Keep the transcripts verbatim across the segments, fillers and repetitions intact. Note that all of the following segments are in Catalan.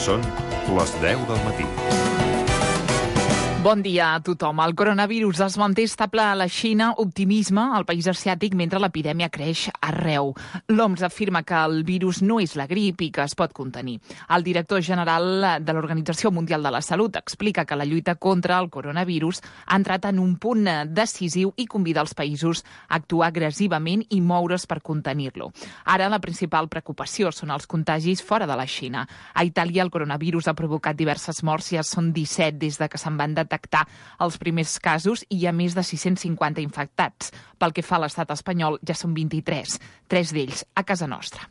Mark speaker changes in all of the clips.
Speaker 1: Són les deu del matí.
Speaker 2: Bon dia a tothom. El coronavirus es manté estable a la Xina, optimisme al país asiàtic mentre l'epidèmia creix arreu. L'O M S afirma que el virus no és la grip i que es pot contenir. El director general de l'Organització Mundial de la Salut explica que la lluita contra el coronavirus ha entrat en un punt decisiu i convida els països a actuar agressivament i moure's per contenir-lo. Ara la principal preocupació són els contagis fora de la Xina. A Itàlia el coronavirus ha provocat diverses morts, ja són disset des de que se'n van detectar detectar els primers casos i hi ha més de sis-cents cinquanta infectats. Pel que fa a l'estat espanyol, ja són vint-i-tres, tres d'ells a casa nostra.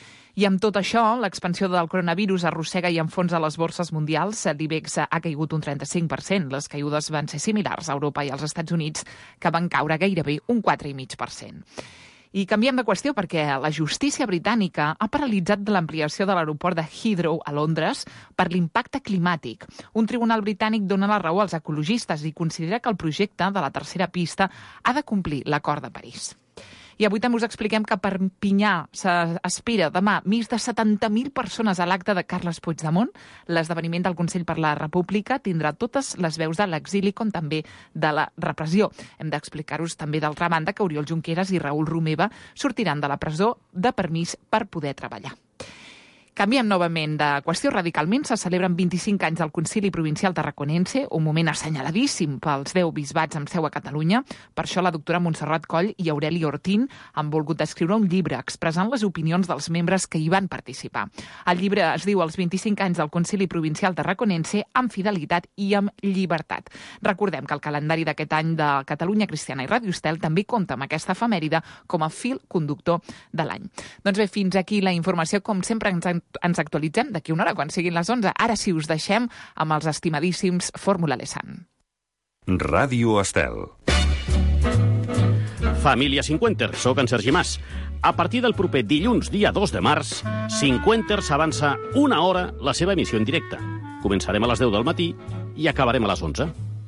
Speaker 2: I amb tot això, l'expansió del coronavirus arrossega i enfonsa les borses mundials. L'IBEX ha caigut un trenta-cinc per cent. Les caigudes van ser similars a Europa i als Estats Units, que van caure gairebé un quatre coma cinc per cent. I canviem de qüestió perquè la justícia britànica ha paralitzat l'ampliació de l'aeroport de Heathrow a Londres per l'impacte climàtic. Un tribunal britànic dona la raó als ecologistes i considera que el projecte de la tercera pista ha de complir l'Acord de París. I avui també us expliquem que a Perpinyà s'espera demà més de setanta mil persones a l'acte de Carles Puigdemont. L'esdeveniment del Consell per la República tindrà totes les veus de l'exili com també de la repressió. Hem d'explicar-vos també d'altra banda que Oriol Junqueras i Raül Romeva sortiran de la presó de permís per poder treballar. Canviem novament de qüestió radicalment. Se celebren vint-i-cinc anys del Concili Provincial Tarraconense, un moment assenyaladíssim pels deu bisbats amb seu a Catalunya. Per això la doctora Montserrat Coll i Aureli Ortín han volgut escriure un llibre expressant les opinions dels membres que hi van participar. El llibre es diu Els vint-i-cinc anys del Concili Provincial Tarraconense amb fidelitat i amb llibertat. Recordem que el calendari d'aquest any de Catalunya Cristiana i Ràdio Estel també compta amb aquesta efemèride com a fil conductor de l'any. Doncs bé, fins aquí la informació. Com sempre ens ens actualitzem d'aquí una hora quan siguin les onze. Ara sí us deixem amb els estimadíssims Fórmula Lesan.
Speaker 1: Ràdio Estel.
Speaker 3: Família Cinquenter, soc en Sergi Mas. A partir del proper dilluns, dia dos de març, Cinquenter s'avança una hora la seva emissió en directe. Començarem a les deu del matí i acabarem a les onze.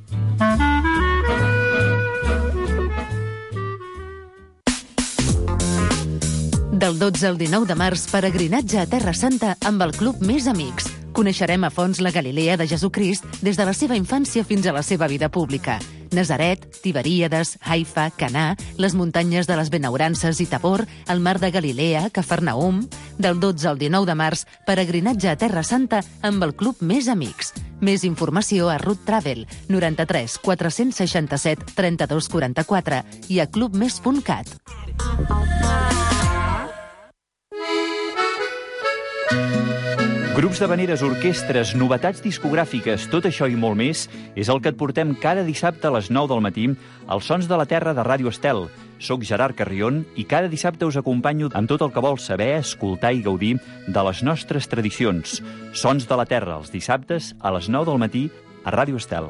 Speaker 4: Del dotze al dinou de març, peregrinatge a Terra Santa amb el Club Més Amics. Coneixerem a fons la Galilea de Jesucrist des de la seva infància fins a la seva vida pública. Nazaret, Tiberíades, Haifa, Canà, les muntanyes de les Benaurances i Tabor, el mar de Galilea, Cafarnaum. Del dotze al dinou de març, peregrinatge a Terra Santa amb el Club Més Amics. Més informació a Root Travel, noranta-tres quatre-cents seixanta-set trenta-dos quaranta-quatre i a clubmes punt cat.
Speaker 5: Grups d'havaneres, orquestres, novetats discogràfiques, tot això i molt més és el que et portem cada dissabte a les nou del matí als Sons de la Terra de Ràdio Estel. Soc Gerard Carrion i cada dissabte us acompanyo amb tot el que vols saber, escoltar i gaudir de les nostres tradicions. Sons de la Terra, els dissabtes a les nou del matí a Ràdio Estel.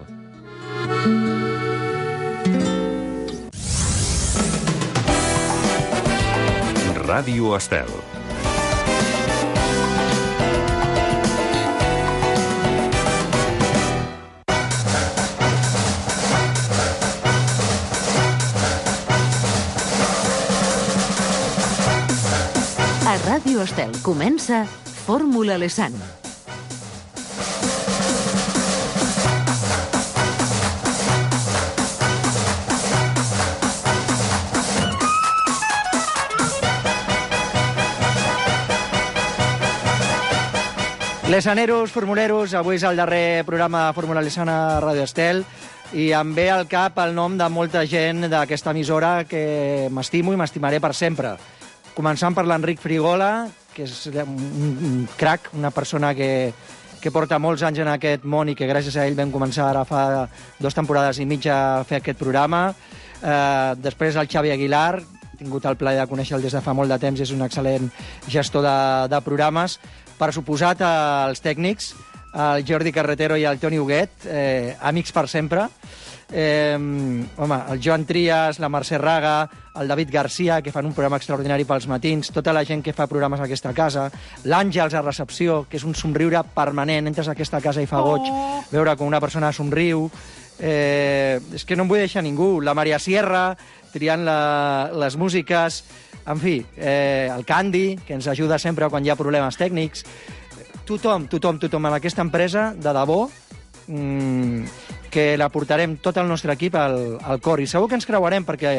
Speaker 1: Ràdio Estel.
Speaker 4: A Ràdio Estel comença Fórmula Lesan.
Speaker 6: Lesaneros, formuleros, avui és el darrer programa de Fórmula Lesana a Ràdio Estel i em ve al cap el nom de molta gent d'aquesta emissora que m'estimo i m'estimaré per sempre. Començant per l'Enric Frigola, que és un crac, una persona que, que porta molts anys en aquest món i que gràcies a ell vam començar ara fa dues temporades i mitja a fer aquest programa. Eh, després el Xavi Aguilar, he tingut el plaer de conèixer-lo des de fa molt de temps, és un excel·lent gestor de, de programes. Per suposat, els tècnics, el Jordi Carretero i el Toni Huguet, eh, amics per sempre. Eh, home, el Joan Trias, la Mercè Raga, el David Garcia, que fan un programa extraordinari pels matins, tota la gent que fa programes a aquesta casa, l'Àngels a recepció, que és un somriure permanent, entres a aquesta casa i fa goig oh. veure com una persona somriu. Eh, és que no em vull deixar ningú. La Maria Sierra, triant la, les músiques, en fi, eh, el Candy, que ens ajuda sempre quan hi ha problemes tècnics. tothom, tothom, tothom en aquesta empresa, de debò, mmm, que la portarem tot el nostre equip al, al cor. I segur que ens creuarem, perquè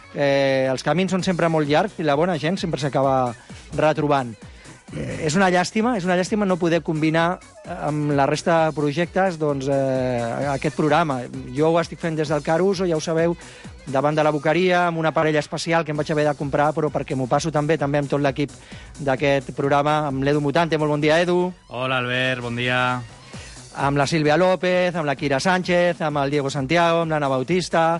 Speaker 6: eh, els camins són sempre molt llargs i la bona gent sempre s'acaba retrobant. Eh, és una llàstima, és una llàstima no poder combinar amb la resta de projectes doncs, eh, aquest programa. Jo ho estic fent des del Caruso, ja ho sabeu, davant de la Boqueria, amb una parella especial que em vaig haver de comprar, però perquè m'ho passo també també amb tot l'equip d'aquest programa, amb l'Edu Mutante. Molt bon dia, Edu.
Speaker 7: Hola, Albert, bon dia.
Speaker 6: Amb la Sílvia López, amb la Kira Sánchez, amb el Diego Santiago, amb l'Anna Bautista,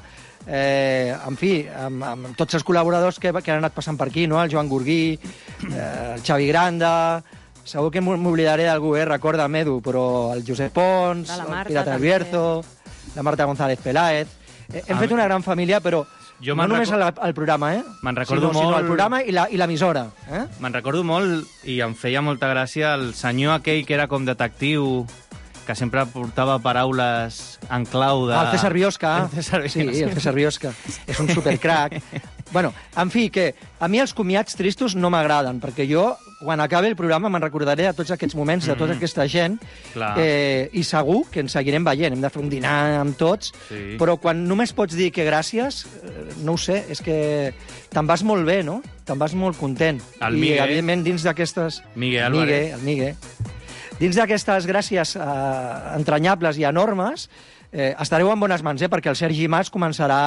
Speaker 6: eh, en fi, amb, amb tots els col·laboradors que, que han anat passant per aquí, no? El Joan Gurguí, eh, el Xavi Granda, segur que m'oblidaré d'algú, eh? Recorda'm, Edu, però el Josep Pons, el Pirata del Bierzo, la Marta González Peláez. Eh, hem ah, fet una gran família, però jo no només el, el programa, eh?
Speaker 7: Me'n recordo
Speaker 6: sinó,
Speaker 7: molt...
Speaker 6: sinó el programa i l'emissora. Eh?
Speaker 7: Me'n recordo molt, i em feia molta gràcia, el senyor aquell que era com detectiu, que sempre portava paraules en clau de...
Speaker 6: Ah, el César Biosca.
Speaker 7: El César Biosca.
Speaker 6: Sí, el César Biosca. És un supercrac. Bueno, en fi, que a mi els comiats tristos no m'agraden, perquè jo, quan acabi el programa, me'n recordaré de tots aquests moments, de tota aquesta gent, eh, i segur que ens seguirem veient. Hem de fer un dinar amb tots, sí. Però quan només pots dir que gràcies, eh, no ho sé, és que te'n vas molt bé, no? Te'n vas molt content.
Speaker 7: El
Speaker 6: I,
Speaker 7: Migue.
Speaker 6: evidentment, dins d'aquestes...
Speaker 7: Migue Álvarez.
Speaker 6: El Migue. Dins d'aquestes gràcies eh, entranyables i enormes, eh, estareu en bones mans, eh, perquè el Sergi Mas començarà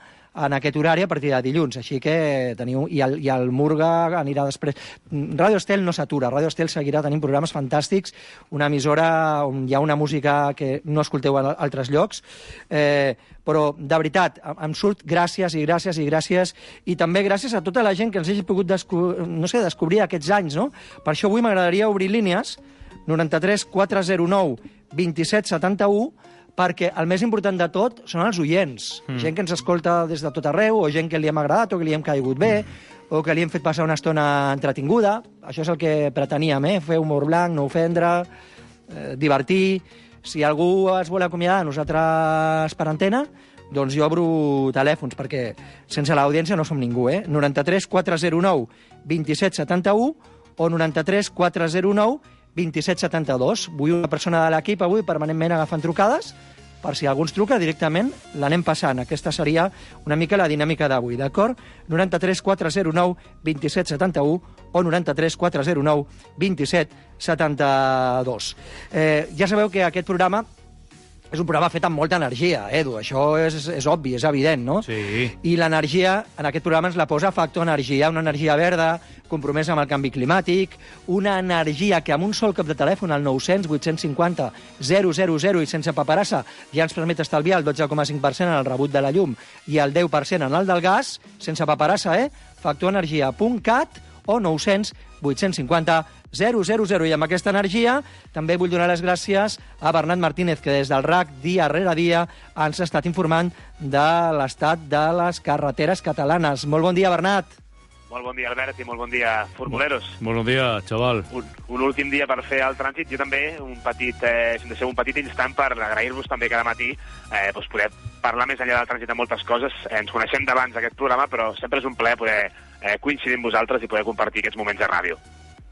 Speaker 6: en aquest horari a partir de dilluns, així que teniu... I el, i el Murga anirà després. Ràdio Estel no s'atura, Ràdio Estel seguirà tenint programes fantàstics, una emissora on hi ha una música que no escolteu a altres llocs, eh, però, de veritat, em surt gràcies i gràcies i gràcies, i també gràcies a tota la gent que ens hagi pogut descobrir, no sé, descobrir aquests anys, no? Per això avui m'agradaria obrir línies noranta-tres quatre zero nou vint set setanta-u, perquè el més important de tot són els oients. Mm. Gent que ens escolta des de tot arreu, o gent que li hem agradat, o que li hem caigut bé, mm. o que li hem fet passar una estona entretinguda. Això és el que preteníem, eh? Fer humor blanc, no ofendre, eh, divertir. Si algú es vol acomiadar a nosaltres per antena, doncs jo obro telèfons, perquè sense l'audiència no som ningú, eh? noranta-tres quatre zero nou vint set setanta-u o noranta-tres quatre zero nou vint set setanta-dos. Vull una persona de l'equip avui permanentment agafant trucades, per si algú ens truca directament, l'anem passant. Aquesta seria una mica la dinàmica d'avui, d'acord? noranta-tres quatre zero nou vint set setanta-u o noranta-tres quatre zero nou vint set setanta-dos. Eh, ja sabeu que aquest programa és un programa fet amb molta energia, Edu, això és, és obvi, és evident, no?
Speaker 7: Sí.
Speaker 6: I l'energia, en aquest programa ens la posa Factor Energia, una energia verda, compromesa amb el canvi climàtic, una energia que amb un sol cop de telèfon al nou cents vuit cents cinquanta zero zero zero i sense paperassa ja ens permet estalviar el dotze coma cinc per cent en el rebut de la llum i el deu per cent en el del gas, sense paperassa, eh? factor energia punt cat o nou cents vuit cents cinquanta zero zero zero. I amb aquesta energia també vull donar les gràcies a Bernat Martínez, que des del R A C dia rere dia ens ha estat informant de l'estat de les carreteres catalanes. Molt bon dia, Bernat.
Speaker 8: Molt bon dia, Albert, i molt bon dia, formuleros.
Speaker 7: Molt bon dia, xaval.
Speaker 8: Un, un últim dia per fer el trànsit. Jo també, un petit, eh, si em deixeu un petit instant per agrair-vos també cada matí eh, doncs poder parlar més enllà del trànsit de moltes coses. Eh, ens coneixem d'abans d'aquest programa, però sempre és un plaer poder eh, coincidir amb vosaltres i poder compartir aquests moments de ràdio.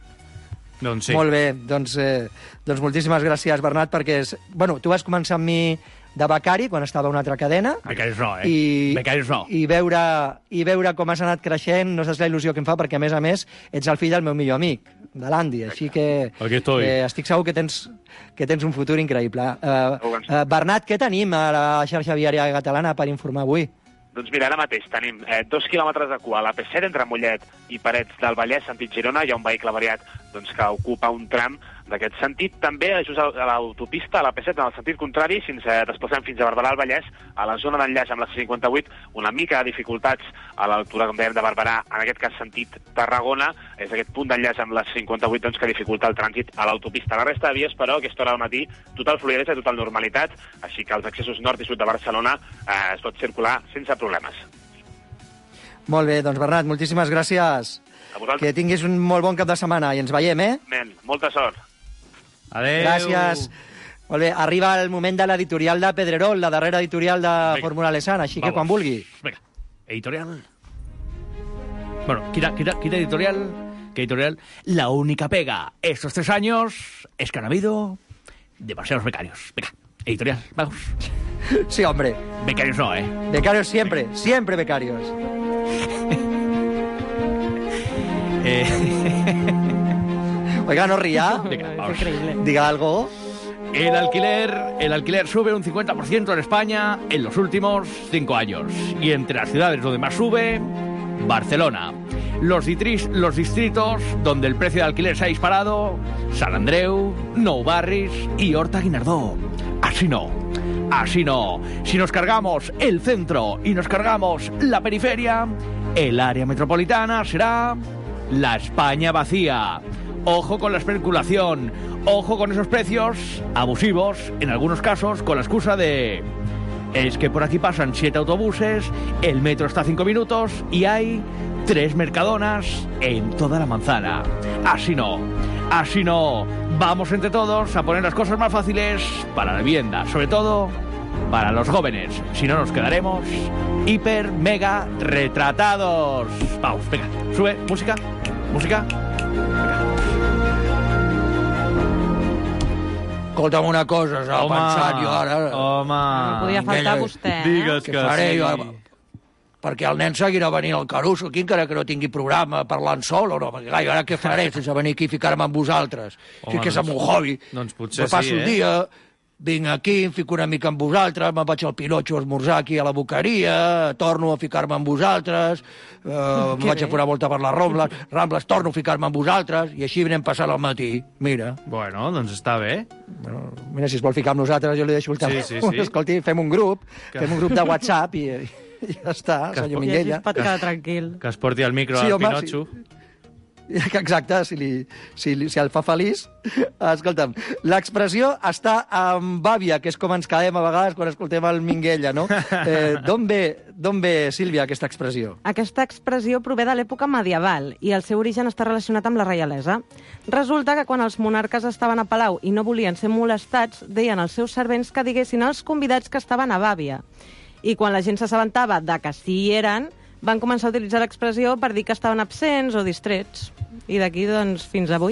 Speaker 7: Doncs sí.
Speaker 6: Molt bé, doncs, eh, doncs moltíssimes gràcies, Bernat, perquè és... bueno, tu vas començar amb mi de becari, quan estava a una altra cadena.
Speaker 7: Becaris no, eh?
Speaker 6: I,
Speaker 7: Becaris no.
Speaker 6: I veure, I veure com has anat creixent, no saps la il·lusió que em fa, perquè, a més a més, ets el fill del meu millor amic, de l'Andy, així que eh, estic segur que tens, que tens un futur increïble. Uh, uh, Bernat, què tenim a la xarxa viària catalana per informar avui?
Speaker 8: Doncs mira, ara mateix tenim eh, dos quilòmetres de cua a la P set entre Mollet i Parets del Vallès, sentit Girona. Hi ha un vehicle variat doncs, que ocupa un tram d'aquest sentit. També just a l'autopista, a la P set, en el sentit contrari, si ens eh, desplacem fins a Barberà del Vallès, a la zona d'enllaç amb la C cinquanta-vuit, una mica de dificultats a l'altura, com dèiem, de Barberà, en aquest cas sentit Tarragona. És aquest punt d'enllaç amb la C cinquanta-vuit doncs, que dificulta el trànsit a l'autopista. La resta de vies, però, a aquesta hora del matí, total fluidesa i total normalitat, així que els accessos nord i sud de Barcelona eh, es pot circular sense problemes.
Speaker 6: Molt bé, doncs Bernat, moltíssimes gràcies. Que tinguis un molt bon cap de setmana i ens veiem, eh?
Speaker 8: Men, molta sort.
Speaker 7: Adéu.
Speaker 6: Gràcies. Molt bé, arriba el moment de l'editorial de Pedrerol, la darrera editorial de Venga. Fórmula Lesana, així Vamos. Que quan vulgui.
Speaker 3: Vinga, editorial... Bueno, quina, quina, quina editorial...
Speaker 9: ¿Qué editorial? La única pega estos tres años es que han habido demasiados becarios. Venga, editorial, vamos.
Speaker 6: Sí, hombre.
Speaker 9: Becarios no, ¿eh?
Speaker 6: Becarios siempre, siempre becarios.
Speaker 9: eh...
Speaker 6: Oiga, no ría.
Speaker 9: Venga, vamos.
Speaker 6: Diga algo.
Speaker 9: El alquiler, el alquiler sube un cincuenta por ciento en España en los últimos cinco años. Y entre las ciudades donde más sube, Barcelona. Los, ditris, los distritos donde el precio de alquiler se ha disparado, Sant Andreu, Nou Barris y Horta Guinardó. Así no, así no. Si nos cargamos el centro y nos cargamos la periferia, el área metropolitana será la España vacía. Ojo con la especulación, ojo con esos precios abusivos, en algunos casos con la excusa de... Es que por aquí pasan siete autobuses, el metro está a cinco minutos y hay tres Mercadonas en toda la manzana. Así no, así no. Vamos entre todos a poner las cosas más fáciles para la vivienda, sobre todo para los jóvenes. Si no nos quedaremos hiper, mega retratados. Vamos, venga, sube, música, música.
Speaker 6: Escolta'm una cosa, s'ha pensat jo ara...
Speaker 7: Home,
Speaker 2: no podia faltar vostè, eh?
Speaker 7: Digues
Speaker 6: Què
Speaker 7: que
Speaker 6: faré
Speaker 7: sí.
Speaker 6: jo? Perquè el nen seguirà venint al Caruso aquí, encara que no tingui programa, parlant sol o no, perquè clar, jo ara què faré sense venir aquí i ficar-me amb vosaltres?
Speaker 7: Home,
Speaker 6: Sí que és el
Speaker 7: doncs-
Speaker 6: meu hobby.
Speaker 7: doncs potser
Speaker 6: Me passo
Speaker 7: sí,
Speaker 6: el
Speaker 7: eh?
Speaker 6: dia, vinc aquí, em fico una mica amb vosaltres, me'n vaig al Pinotxo a esmorzar aquí a la Boqueria, torno a ficar-me amb vosaltres, eh, me'n vaig a fer una volta per les Rambles, Rambles, torno a ficar-me amb vosaltres, i així anem passant el matí. Mira,
Speaker 7: Bueno, doncs està bé.
Speaker 6: bueno, mira, si es vol ficar amb nosaltres, jo li deixo el telèfon.
Speaker 7: Sí, sí, sí.
Speaker 6: Escolti, fem un grup,
Speaker 7: Que-
Speaker 6: fem un grup de WhatsApp i, i ja està,
Speaker 7: Que es
Speaker 6: senyor
Speaker 7: pot-
Speaker 6: Minguella.
Speaker 2: I així es pot quedar tranquil.
Speaker 7: Que es porti el micro
Speaker 6: Sí,
Speaker 7: al
Speaker 6: home,
Speaker 7: Pinotxo.
Speaker 6: Exacte, si, li, si, li, si el fa feliç. Escolta'm, l'expressió està amb bàvia, que és com ens quedem a vegades quan escoltem el Minguella, no? Eh, D'on ve, d'on ve, Sílvia, aquesta expressió?
Speaker 10: Aquesta expressió prové de l'època medieval i el seu origen està relacionat amb la reialesa. Resulta que quan els monarques estaven a Palau i no volien ser molestats, deien als seus servents que diguessin als convidats que estaven a Bàvia. I quan la gent s'assabentava de que sí hi eren, van començar a utilitzar l'expressió per dir que estaven absents o distrets. I d'aquí, doncs, fins avui.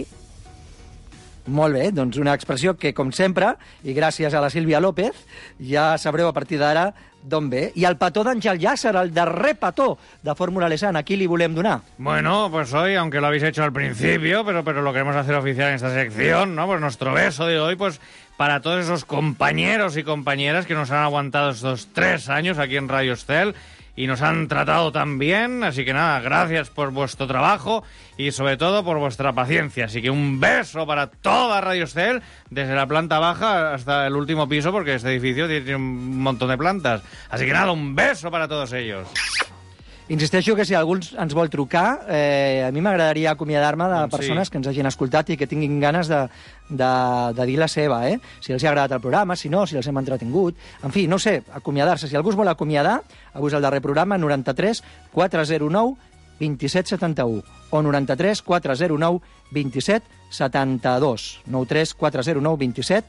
Speaker 6: Molt bé, doncs una expressió que, com sempre, i gràcies a la Sílvia López, ja sabreu a partir d'ara d'on ve. I el petó d'Àngel Llàcer, el darrer petó de Fórmula Lesana, a qui li volem donar?
Speaker 7: Bueno, pues hoy, aunque lo habéis hecho al principio, pero, pero lo queremos hacer oficial en esta sección, ¿no? Pues nuestro beso de hoy, pues para todos esos compañeros y compañeras que nos han aguantado estos tres años aquí en Radio Estel y nos han tratado tan bien, así que nada, gracias por vuestro trabajo y sobre todo por vuestra paciencia. Así que un beso para toda Radio Estel, desde la planta baja hasta el último piso, porque este edificio tiene un montón de plantas. Así que nada, un beso para todos ellos.
Speaker 6: Insisteixo que si algú ens vol trucar, eh, a mi m'agradaria acomiadar-me de
Speaker 7: Doncs sí.
Speaker 6: persones que ens hagin escoltat i que tinguin ganes de, de, de dir la seva, eh? Si els ha agradat el programa, si no, si els hem entretingut. En fi, no sé, acomiadar-se. Si algú es vol acomiadar, avui és el darrer programa, noranta-tres quatre zero nou vint-i-set setanta-u o noranta-tres quatre zero nou vint-i-set setanta-dos. noranta-tres quatre zero nou vint-i-set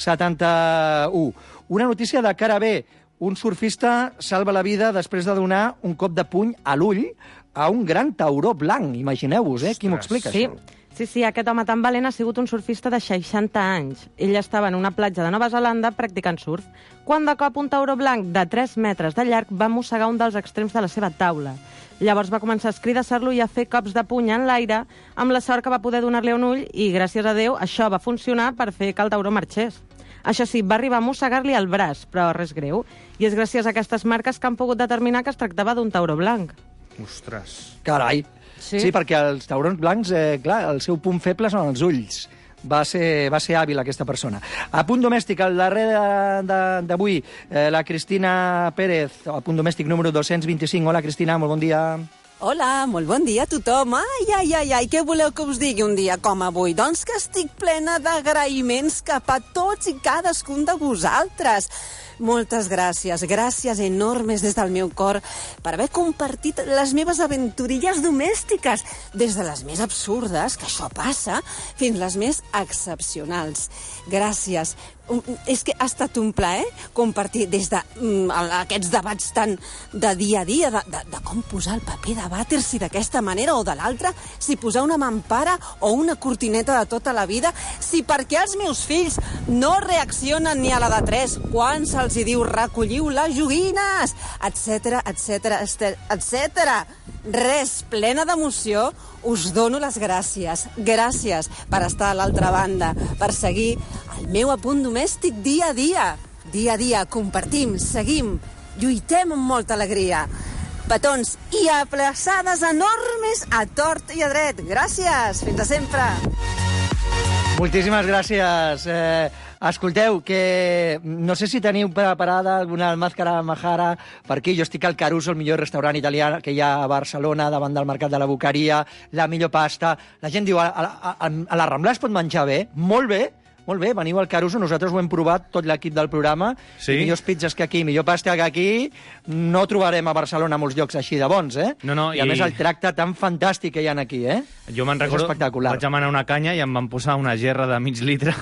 Speaker 6: setanta-u. Una notícia de cara B. Un surfista salva la vida després de donar un cop de puny a l'ull a un gran tauró blanc. Imagineu-vos, eh? Qui m'ho explica,
Speaker 10: Sí,
Speaker 6: això?
Speaker 10: sí, sí, aquest home tan valent ha sigut un surfista de seixanta anys. Ell estava en una platja de Nova Zelanda practicant surf, quan de cop un tauró blanc de tres metres de llarg va mossegar un dels extrems de la seva taula. Llavors va començar a escridassar-lo i a fer cops de puny en l'aire, amb la sort que va poder donar-li un ull i, gràcies a Déu, això va funcionar per fer que el tauró marxés. Això sí, va arribar a mossegar-li el braç, però res greu. I és gràcies a aquestes marques que han pogut determinar que es tractava d'un tauró blanc.
Speaker 7: Ostres.
Speaker 6: Carai.
Speaker 10: Sí.
Speaker 6: Sí, perquè els taurons blancs, eh, clar, el seu punt feble són els ulls. Va ser, va ser hàbil aquesta persona. A punt domèstic, el darrer de- de- d'avui, eh, la Cristina Pérez, a punt domèstic número dos-cents vint-i-cinc. Hola, Cristina, molt bon dia.
Speaker 11: Hola, molt bon dia a tothom. Ai, ai, ai, ai, què voleu que us digui un dia com avui? Doncs que estic plena d'agraïments cap a tots i cadascun de vosaltres. Moltes gràcies, gràcies enormes des del meu cor per haver compartit les meves aventurilles domèstiques, des de les més absurdes, que això passa, fins les més excepcionals. Gràcies. és que ha estat un plaer compartir des de mm, aquests debats tan de dia a dia, de, de, de com posar el paper de vàter, si d'aquesta manera o de l'altra, si posar una mampara o una cortineta de tota la vida, si per què els meus fills no reaccionen ni a la de tres quan se'ls hi diu recolliu les joguines, etcètera, etcètera, etcètera. Res, plena d'emoció, us dono les gràcies. Gràcies per estar a l'altra banda, per seguir el meu apunt domèstic dia a dia. Dia a dia compartim, seguim, lluitem amb molta alegria. Petons i aplaçades enormes a tort i a dret. Gràcies, fins a sempre.
Speaker 6: Moltíssimes gràcies. Eh, escolteu, que no sé si teniu preparada alguna almàscara majara per aquí. Jo estic al Caruso, el millor restaurant italià que hi ha a Barcelona, davant del Mercat de la Boqueria, la millor pasta. La gent diu, a, a, a, a la Rambla es pot menjar bé? Molt bé, molt bé, veniu al Caruso, nosaltres ho hem provat, tot l'equip del programa,
Speaker 7: sí?
Speaker 6: I millors pizzas que aquí, millor pasta que aquí, no trobarem a Barcelona molts llocs així de bons, eh?
Speaker 7: No, no,
Speaker 6: I a
Speaker 7: i...
Speaker 6: més el tracte tan fantàstic que hi ha aquí, eh?
Speaker 7: Jo me'n recordo, vaig demanar una canya i em van posar una gerra de mig litre.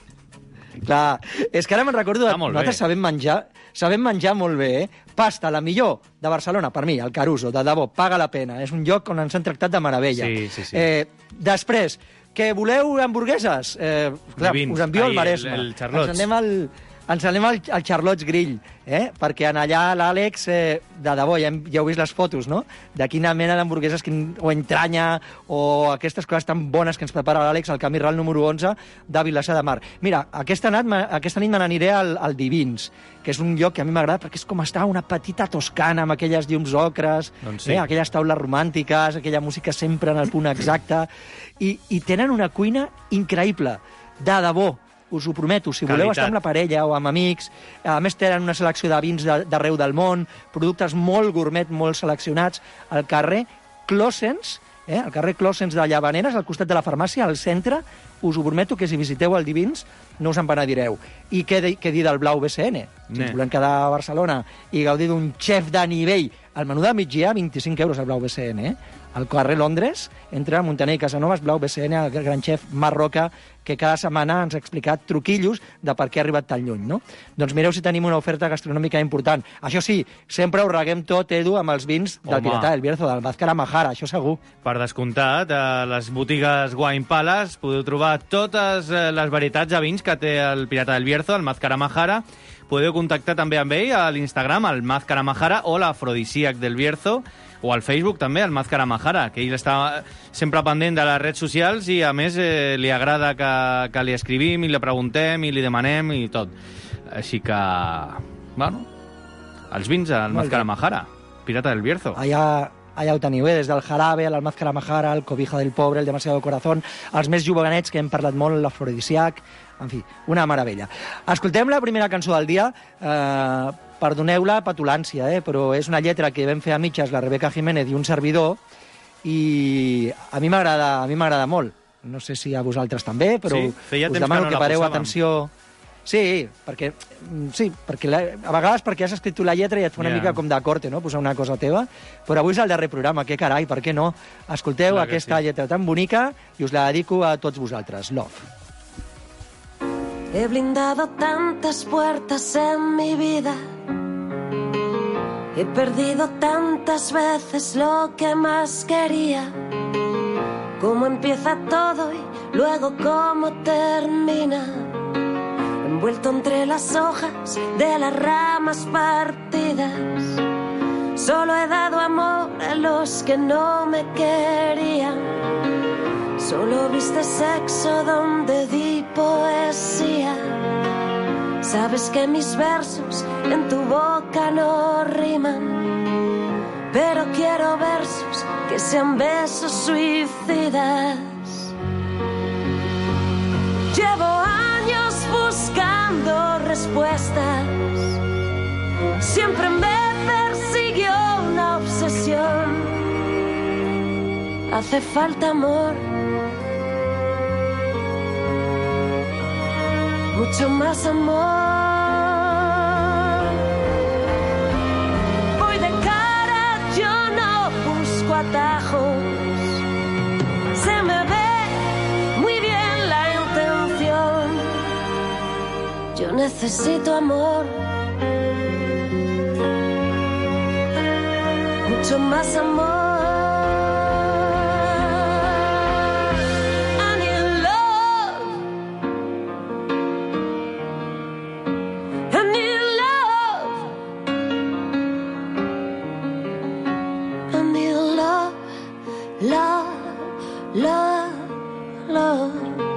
Speaker 6: Clar, és que ara me'n recordo,
Speaker 7: ah,
Speaker 6: nosaltres sabem menjar, sabem menjar molt bé, eh? Pasta, la millor de Barcelona, per mi, el Caruso, de debò, paga la pena. És un lloc on ens han tractat de meravella.
Speaker 7: Sí, sí, sí.
Speaker 6: Eh, després, que voleu hamburgueses? Eh, clar, us envio al Maresme.
Speaker 7: El, el Charlots.
Speaker 6: Ens anem al, ens anem al, al Charlots Grill, eh? Perquè en allà l'Àlex, eh, de debò, ja, hem, ja heu vist les fotos, no? De quina mena d'hamburgueses, quin, o entranya, o aquestes coses tan bones que ens prepara l'Àlex al Camí Ral número onze de Vilassar de Mar. Mira, aquesta, nat, aquesta nit me n'aniré al, al Divins, que és un lloc que a mi m'agrada perquè és com estar una petita Toscana amb aquelles llums ocres,
Speaker 7: doncs sí.
Speaker 6: eh? Aquelles taules romàntiques, aquella música sempre en el punt exacte, i, i tenen una cuina increïble, de debò, us ho prometo, si voleu
Speaker 7: Qualitat.
Speaker 6: estar amb la parella o amb amics, a més tenen una selecció de vins d'arreu del món, productes molt gourmet, molt seleccionats, al carrer Closens, eh? al carrer Closens de Llavaneres, al costat de la farmàcia, al centre, us ho prometo que si visiteu el Divins no us en penedireu. I què, de, què dir del Blau B C N? Si ens volem quedar a Barcelona i gaudir d'un xef de nivell, el menú de migdia, vint-i-cinc euros al Blau B C N, eh? Al carrer Londres, entre Montaner i Casanovas, Blau B C N, el gran xef Marc Roca, que cada setmana ens ha explicat truquillos de per què ha arribat tan lluny, no? Doncs mireu si tenim una oferta gastronòmica important. Això sí, sempre ho reguem tot, Edu, amb els vins del
Speaker 7: Home.
Speaker 6: Pirata del Bierzo, del Mázcara Majara, això segur.
Speaker 7: Per descomptat, a les botigues Wine Palace podeu trobar totes les varietats de vins que té el Pirata del Bierzo, el Mázcara Majara. Podeu contactar també amb ell a l'Instagram, el Mázcara Majara, o l'Afrodisíac del Bierzo, o al Facebook també, el Mázcara Majara, que ell està sempre pendent de les redes socials i, a més, eh, li agrada que, que li escrivim i li preguntem i li demanem i tot. Així que, bueno, els vins al Mázcara Majara, Pirata del Bierzo.
Speaker 6: Allà, allà ho teniu, eh? Des del Jarabe, el Mázcara Majara, el Cobija del Pobre, el Demasiado Corazón, els més jovenets que hem parlat molt, l'Afrodisíac, en fi, una meravella. Escoltem la primera cançó del dia, eh, perdoneu-la petulància, eh? Però és una lletra que vam fer a mitges la Rebeca Jiménez i un servidor, i a mi m'agrada a mi m'agrada molt. No sé si a vosaltres també, però
Speaker 7: sí, feia
Speaker 6: us
Speaker 7: temps
Speaker 6: demano
Speaker 7: que, no
Speaker 6: que pareu
Speaker 7: posàvem.
Speaker 6: atenció. Sí, perquè, sí, perquè la, a vegades perquè has escrit tu la lletra i et fa una
Speaker 7: Ja.
Speaker 6: mica com de corte, no?, posar una cosa teva, però avui és el darrer programa, que carai, per què no? Escolteu
Speaker 7: Clar que
Speaker 6: aquesta
Speaker 7: sí.
Speaker 6: lletra tan bonica i us la dedico a tots vosaltres. Love.
Speaker 12: He blindado tantas puertas en mi vida. He perdido tantas veces lo que más quería. Cómo empieza todo y luego cómo termina. Envuelto entre las hojas de las ramas partidas. Solo he dado amor a los que no me querían. Solo viste sexo donde di poesía. Sabes que mis versos en tu boca no riman, pero quiero versos que sean besos suicidas. Llevo años buscando respuestas. Siempre me persiguió una obsesión. Hace falta amor, mucho más amor. Voy de cara, yo no busco atajos. Se me ve muy bien la intención. Yo necesito amor, mucho más amor. I need love, I need love, I need love, love, love, love.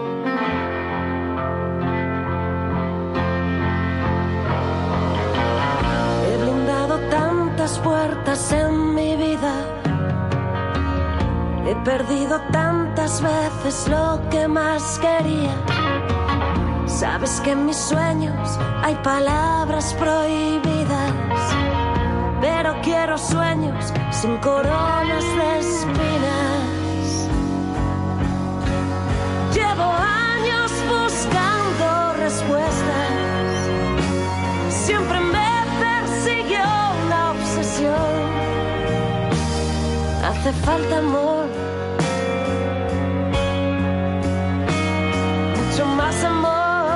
Speaker 12: Puertas en mi vida, he perdido tantas veces lo que más quería. Sabes que en mis sueños hay palabras prohibidas, pero quiero sueños sin coronas de espinas. Llevo años buscando respuestas, siempre me persiguió la obsesión. Hace falta amor, mucho más amor.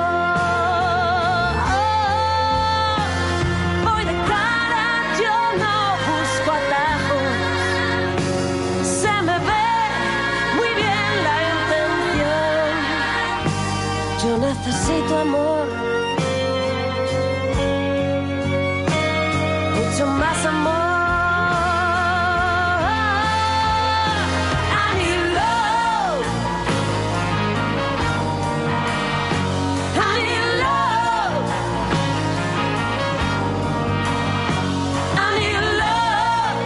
Speaker 12: Voy de cara, yo no busco atajos. Se me ve muy bien la intención. Yo necesito amor, mucho más amor. I need love, I need love, I need love,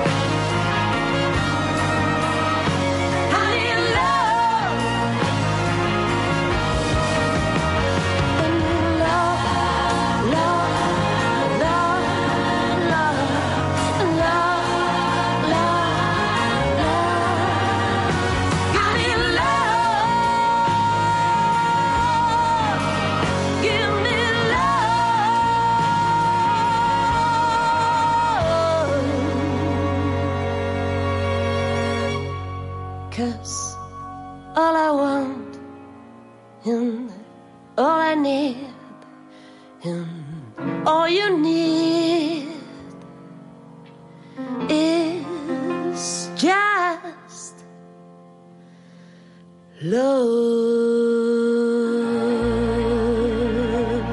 Speaker 12: I need love, I need love, love, love. Cause all I want and all I need and all you need is just love.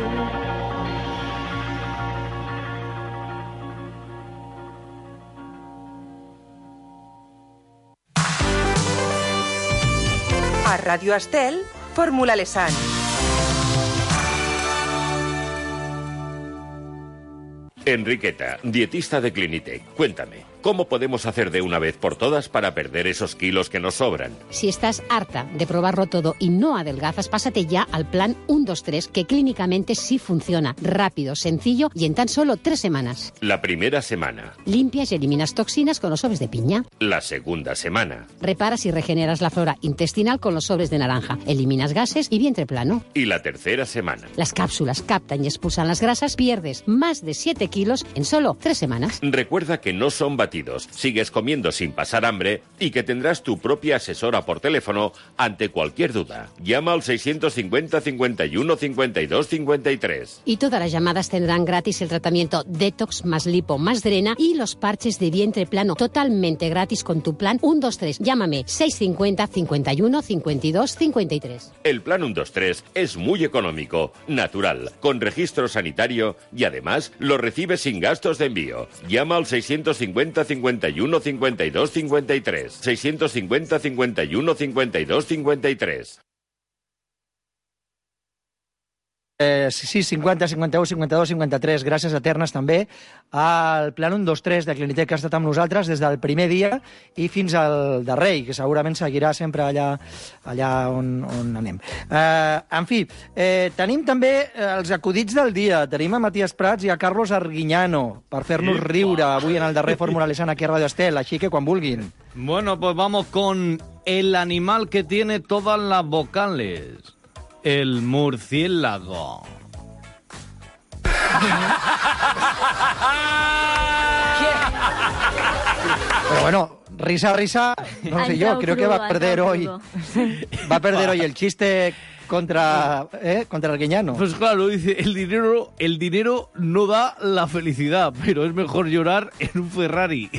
Speaker 13: A Radio Estel, Fórmula Lesan.
Speaker 14: Enriqueta, dietista de Clinitec. Cuéntame, ¿cómo podemos hacer de una vez por todas para perder esos kilos que nos sobran?
Speaker 15: Si estás harta de probarlo todo y no adelgazas, pásate ya al plan uno dos tres, que clínicamente sí funciona. Rápido, sencillo y en tan solo tres semanas.
Speaker 14: La primera semana.
Speaker 15: Limpias y eliminas toxinas con los sobres de piña.
Speaker 14: La segunda semana.
Speaker 15: Reparas y regeneras la flora intestinal con los sobres de naranja. Eliminas gases y vientre plano.
Speaker 14: Y la tercera semana.
Speaker 15: Las cápsulas captan y expulsan las grasas. Pierdes más de siete kilos en solo tres semanas.
Speaker 14: Recuerda que no son batidos, sigues comiendo sin pasar hambre y que tendrás tu propia asesora por teléfono ante cualquier duda. Llama al seiscientos cincuenta, cincuenta y uno, cincuenta y dos, cincuenta y tres.
Speaker 15: Y todas las llamadas tendrán gratis el tratamiento Detox más Lipo más Drena y los parches de vientre plano totalmente gratis con tu plan uno dos tres. Llámame seiscientos cincuenta, cincuenta y uno, cincuenta y dos, cincuenta y tres.
Speaker 14: El plan uno dos tres es muy económico, natural, con registro sanitario y además lo recibes sin gastos de envío. Llama al seiscientos cincuenta, cincuenta y uno, cincuenta y dos, cincuenta y tres. seiscientos cincuenta, cincuenta y uno, cincuenta y dos, cincuenta y tres.
Speaker 6: Eh, sí, cinquanta, cinquanta-u, cinquanta-dos, cinquanta-tres, gràcies eternes també al Plan un dos tres de Clinitec, que ha estat amb nosaltres des del primer dia i fins al darrer, i que segurament seguirà sempre allà, allà on, on anem. Eh, en fi, eh, tenim també els acudits del dia. Tenim a Matías Prats i a Carlos Arguiñano per fer-nos riure avui en el darrer Fórmula Lesan aquí a Radio Estel, així que quan vulguin.
Speaker 9: Bueno, pues vamos con el animal que tiene todas las vocales. El murciélago.
Speaker 6: ¿Quién? Pero bueno, risa, risa, no
Speaker 16: Ha
Speaker 6: sé yo,
Speaker 16: entrado
Speaker 6: creo que
Speaker 16: crudo,
Speaker 6: va a
Speaker 16: ha
Speaker 6: perder
Speaker 16: entrado
Speaker 6: hoy.
Speaker 16: crudo.
Speaker 6: Va a perder hoy el chiste contra, ¿eh? contra Arguiñano.
Speaker 9: Pues claro, dice, el dinero, el dinero no da la felicidad, pero es mejor llorar en un Ferrari.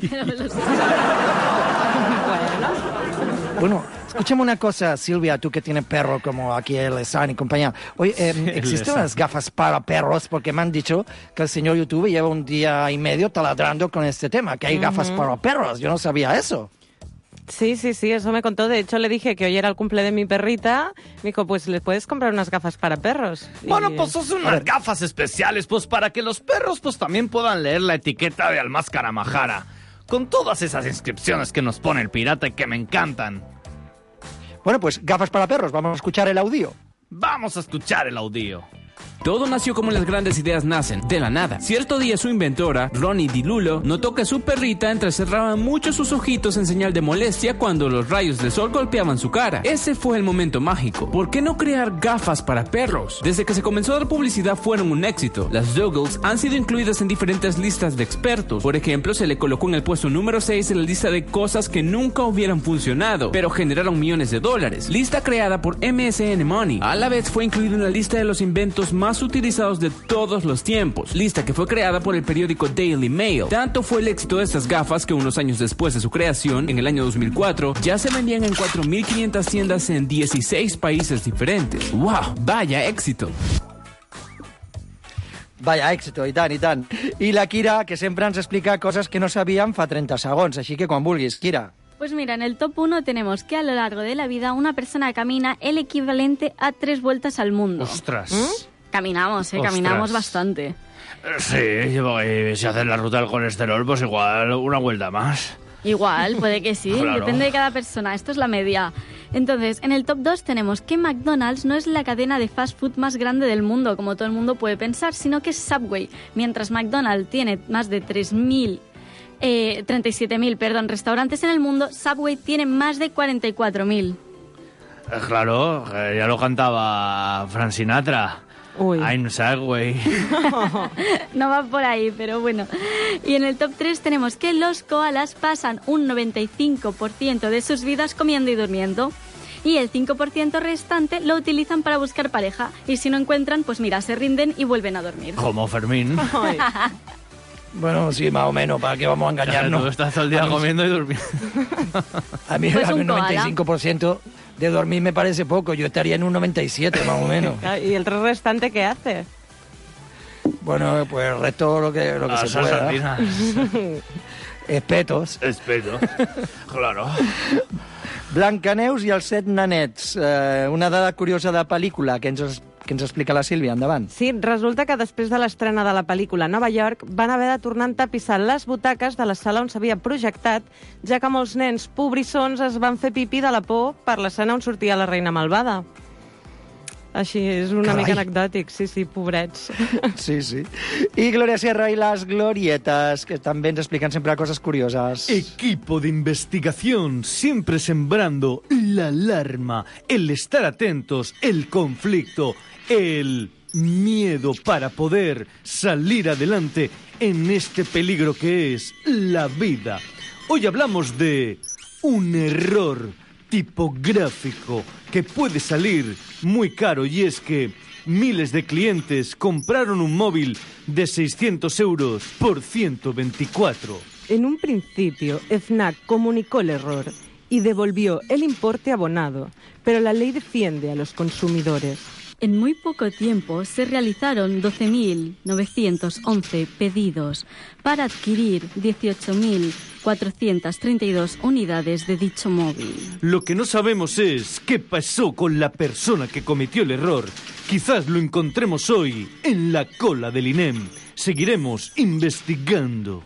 Speaker 6: Bueno, escúchame una cosa, Silvia, tú que tienes perro como aquí el Lesan y compañía. Oye, eh, ¿existen
Speaker 7: Lesan.
Speaker 6: unas gafas para perros? Porque me han dicho que el señor YouTube lleva un día y medio taladrando con este tema, que hay gafas
Speaker 10: Ujú.
Speaker 6: para perros. Yo no sabía eso.
Speaker 10: Sí, sí, sí, eso me contó. De hecho, le dije que hoy era el cumple de mi perrita. Me dijo, pues le puedes comprar unas gafas para perros.
Speaker 9: Bueno,
Speaker 10: Y-
Speaker 9: pues son unas gafas especiales, pues para que los perros pues también puedan leer la etiqueta de Almáscara Majara. Con todas esas inscripciones que nos pone el pirata y que me encantan.
Speaker 6: Bueno, pues gafas para perros, vamos a escuchar el audio.
Speaker 9: Vamos a escuchar el audio.
Speaker 17: Todo nació como las grandes ideas nacen, de la nada. Cierto día su inventora, Ronnie DiLullo, notó que su perrita entrecerraba mucho sus ojitos en señal de molestia cuando los rayos del sol golpeaban su cara. Ese fue el momento mágico. ¿Por qué no crear gafas para perros? Desde que se comenzó a dar publicidad fueron un éxito. Las Doggles han sido incluidas en diferentes listas de expertos. Por ejemplo, se le colocó en el puesto número seis en la lista de cosas que nunca hubieran funcionado, pero generaron millones de dólares. Lista creada por M S N Money. A la vez fue incluido en la lista de los inventos más utilizados de todos los tiempos, lista que fue creada por el periódico Daily Mail. Tanto fue el éxito de estas gafas que unos años después de su creación, en el año dos mil cuatro, ya se vendían en cuatro mil quinientas tiendas en dieciséis países diferentes. ¡Wow! ¡Vaya éxito!
Speaker 6: Vaya èxit, i tant, i tant. I la Kira, que sempre ens explica coses que no sabíem fa trenta segons, així que quan vulguis, Kira.
Speaker 16: Pues mira, en el top uno tenemos que a lo largo de la vida una persona camina el equivalente a tres vueltas al mundo.
Speaker 7: Ostras.
Speaker 16: ¿Mm? Caminamos, ¿eh?
Speaker 7: Ostras.
Speaker 16: Caminamos bastante.
Speaker 7: Sí, eh, si haces la ruta del colesterol, pues igual una vuelta más.
Speaker 16: Igual, puede que sí,
Speaker 7: Claro.
Speaker 16: depende de cada persona. Esto es la media. Entonces, en el top dos tenemos que McDonald's no es la cadena de fast food más grande del mundo, como todo el mundo puede pensar, sino que es Subway. Mientras McDonald's tiene más de tres mil, eh, treinta y siete mil, perdón, restaurantes en el mundo, Subway tiene más de cuarenta y cuatro mil.
Speaker 7: Eh, claro, eh, ya lo cantaba Frank Sinatra.
Speaker 10: Uy.
Speaker 7: I'm Subway.
Speaker 16: No va por ahí, pero bueno. Y en el top tres tenemos que los koalas pasan un noventa y cinco por ciento de sus vidas comiendo y durmiendo. Y el cinco por ciento restante lo utilizan para buscar pareja. Y si no encuentran, pues mira, se rinden y vuelven a dormir.
Speaker 7: Como Fermín.
Speaker 6: Bueno, sí, más o menos, ¿para qué vamos a engañarnos?
Speaker 7: Tú estás todo el día
Speaker 6: A mí-
Speaker 7: comiendo y durmiendo.
Speaker 6: A mí,
Speaker 16: Pues
Speaker 6: a mí
Speaker 16: un
Speaker 6: un noventa y cinco por ciento de dormir me parece poco, yo estaría en un noventa y siete más o menos.
Speaker 10: ¿Y el restante qué hace?
Speaker 6: Bueno, pues el resto lo que, lo que se
Speaker 7: Asar
Speaker 6: pueda.
Speaker 7: sardinas.
Speaker 6: Espetos.
Speaker 7: Espeto. Claro.
Speaker 6: Blancaneus i els set nanets. Eh, una dada curiosa de pel·lícula que ens, es- que ens explica la Sílvia. Endavant.
Speaker 10: Sí, resulta que després de l'estrena de la pel·lícula a Nova York van haver de tornar a entapissar les butaques de la sala on s'havia projectat, ja que molts nens pobrissons es van fer pipí de la por per l'escena on sortia la reina malvada. Així, és una
Speaker 6: Carai.
Speaker 10: mica anecdòtic, sí, sí, pobrets.
Speaker 6: Sí, sí. I Gloria Sierra i les Glorietas, que també ens expliquen sempre coses curioses.
Speaker 9: Equipo de investigación, siempre sembrando la alarma, el estar atentos, el conflicto, el miedo para poder salir adelante en este peligro que es la vida. Hoy hablamos de un error tipográfico que puede salir muy caro, y es que miles de clientes compraron un móvil de seiscientos euros por ciento veinticuatro.
Speaker 10: En un principio, FNAC comunicó el error y devolvió el importe abonado, pero la ley defiende a los consumidores.
Speaker 16: En muy poco tiempo se realizaron doce mil novecientos once pedidos para adquirir dieciocho mil cuatrocientas treinta y dos unidades de dicho móvil.
Speaker 9: Lo que no sabemos es qué pasó con la persona que cometió el error. Quizás lo encontremos hoy en la cola del I N E M. Seguiremos investigando.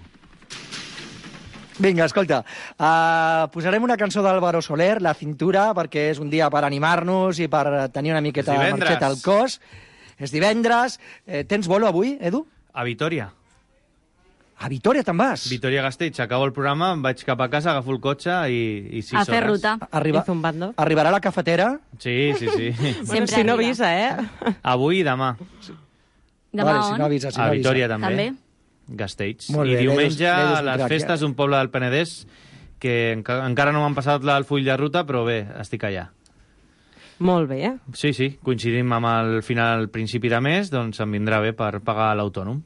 Speaker 6: Vinga, escolta, uh, posarem una cançó d'Álvaro Soler, La Cintura, perquè és un dia per animar-nos i per tenir una miqueta de marxeta al cos. És divendres. Eh, tens bolo avui, Edu?
Speaker 7: A Vitoria.
Speaker 6: A Vitoria te'n vas?
Speaker 7: Vitoria-Gasteiz. Acabo el programa, em vaig cap a casa, agafo el cotxe i, i sis
Speaker 16: A fer
Speaker 7: hores.
Speaker 16: ruta.
Speaker 6: Arriba...
Speaker 10: Zumbando.
Speaker 6: Arribarà la cafetera?
Speaker 7: Sí, sí, sí.
Speaker 10: Bueno, si no avisa, eh?
Speaker 7: Avui i demà.
Speaker 16: Demà
Speaker 6: Vale, si
Speaker 16: on?
Speaker 6: no avisa, si
Speaker 7: A
Speaker 6: no avisa.
Speaker 7: Vitoria també.
Speaker 16: També.
Speaker 7: Gasteiz.
Speaker 6: Molt
Speaker 7: I
Speaker 6: bé,
Speaker 7: diumenge
Speaker 6: l'he dus- l'he
Speaker 7: a les
Speaker 6: descobrat,
Speaker 7: festes
Speaker 6: ja.
Speaker 7: d'un poble del Penedès que enca encara no m'han passat el full de ruta, però bé, estic allà.
Speaker 10: Molt bé, eh?
Speaker 7: Sí, sí, coincidim amb el final principi de mes, doncs em vindrà bé per pagar l'autònom.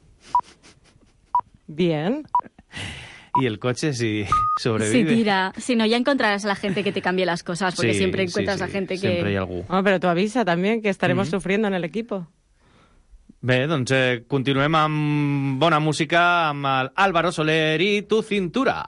Speaker 10: Bien.
Speaker 7: Y el coche si sobrevive.
Speaker 16: Si tira. Si no, ya encontrarás a la gente que te cambie las cosas, porque
Speaker 7: Sí,
Speaker 16: siempre
Speaker 7: sí,
Speaker 16: encuentras
Speaker 7: sí,
Speaker 16: a gente que...
Speaker 7: siempre hay algú.
Speaker 10: Oh, pero tú avisa también que estaremos
Speaker 7: Mhm.
Speaker 10: sufriendo en el equipo.
Speaker 7: Bé, doncs eh, continuem amb bona música amb el Álvaro Soler i Tu Cintura.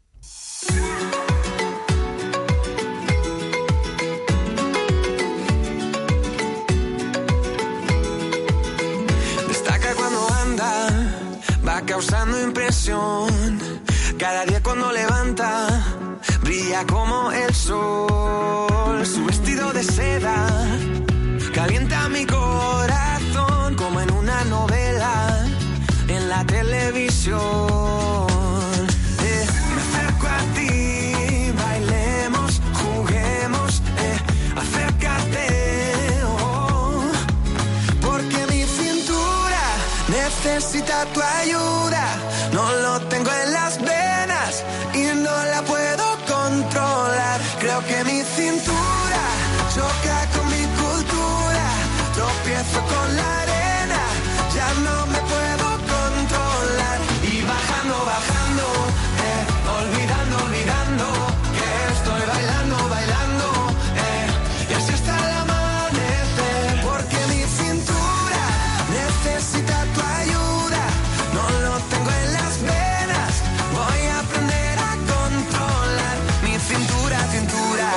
Speaker 18: Destaca cuando anda, va causando impresión. Cada día cuando levanta, brilla como el sol. Su vestido de seda calienta mi corazón como en una novela en la televisión. Eh, me acerco a ti, bailemos, juguemos, eh, acércate, oh, porque mi cintura necesita tu ayuda. No lo tengo en las venas y no la puedo controlar. Creo que mi cintura choca con mi cultura. Tropiezo con la arena, ya no me puedo controlar. Y bajando, bajando, eh, olvidando, olvidando, que estoy bailando, bailando, eh, y así hasta el amanecer. Porque mi cintura necesita tu ayuda. No lo tengo en las venas, voy a aprender a controlar mi cintura, cintura.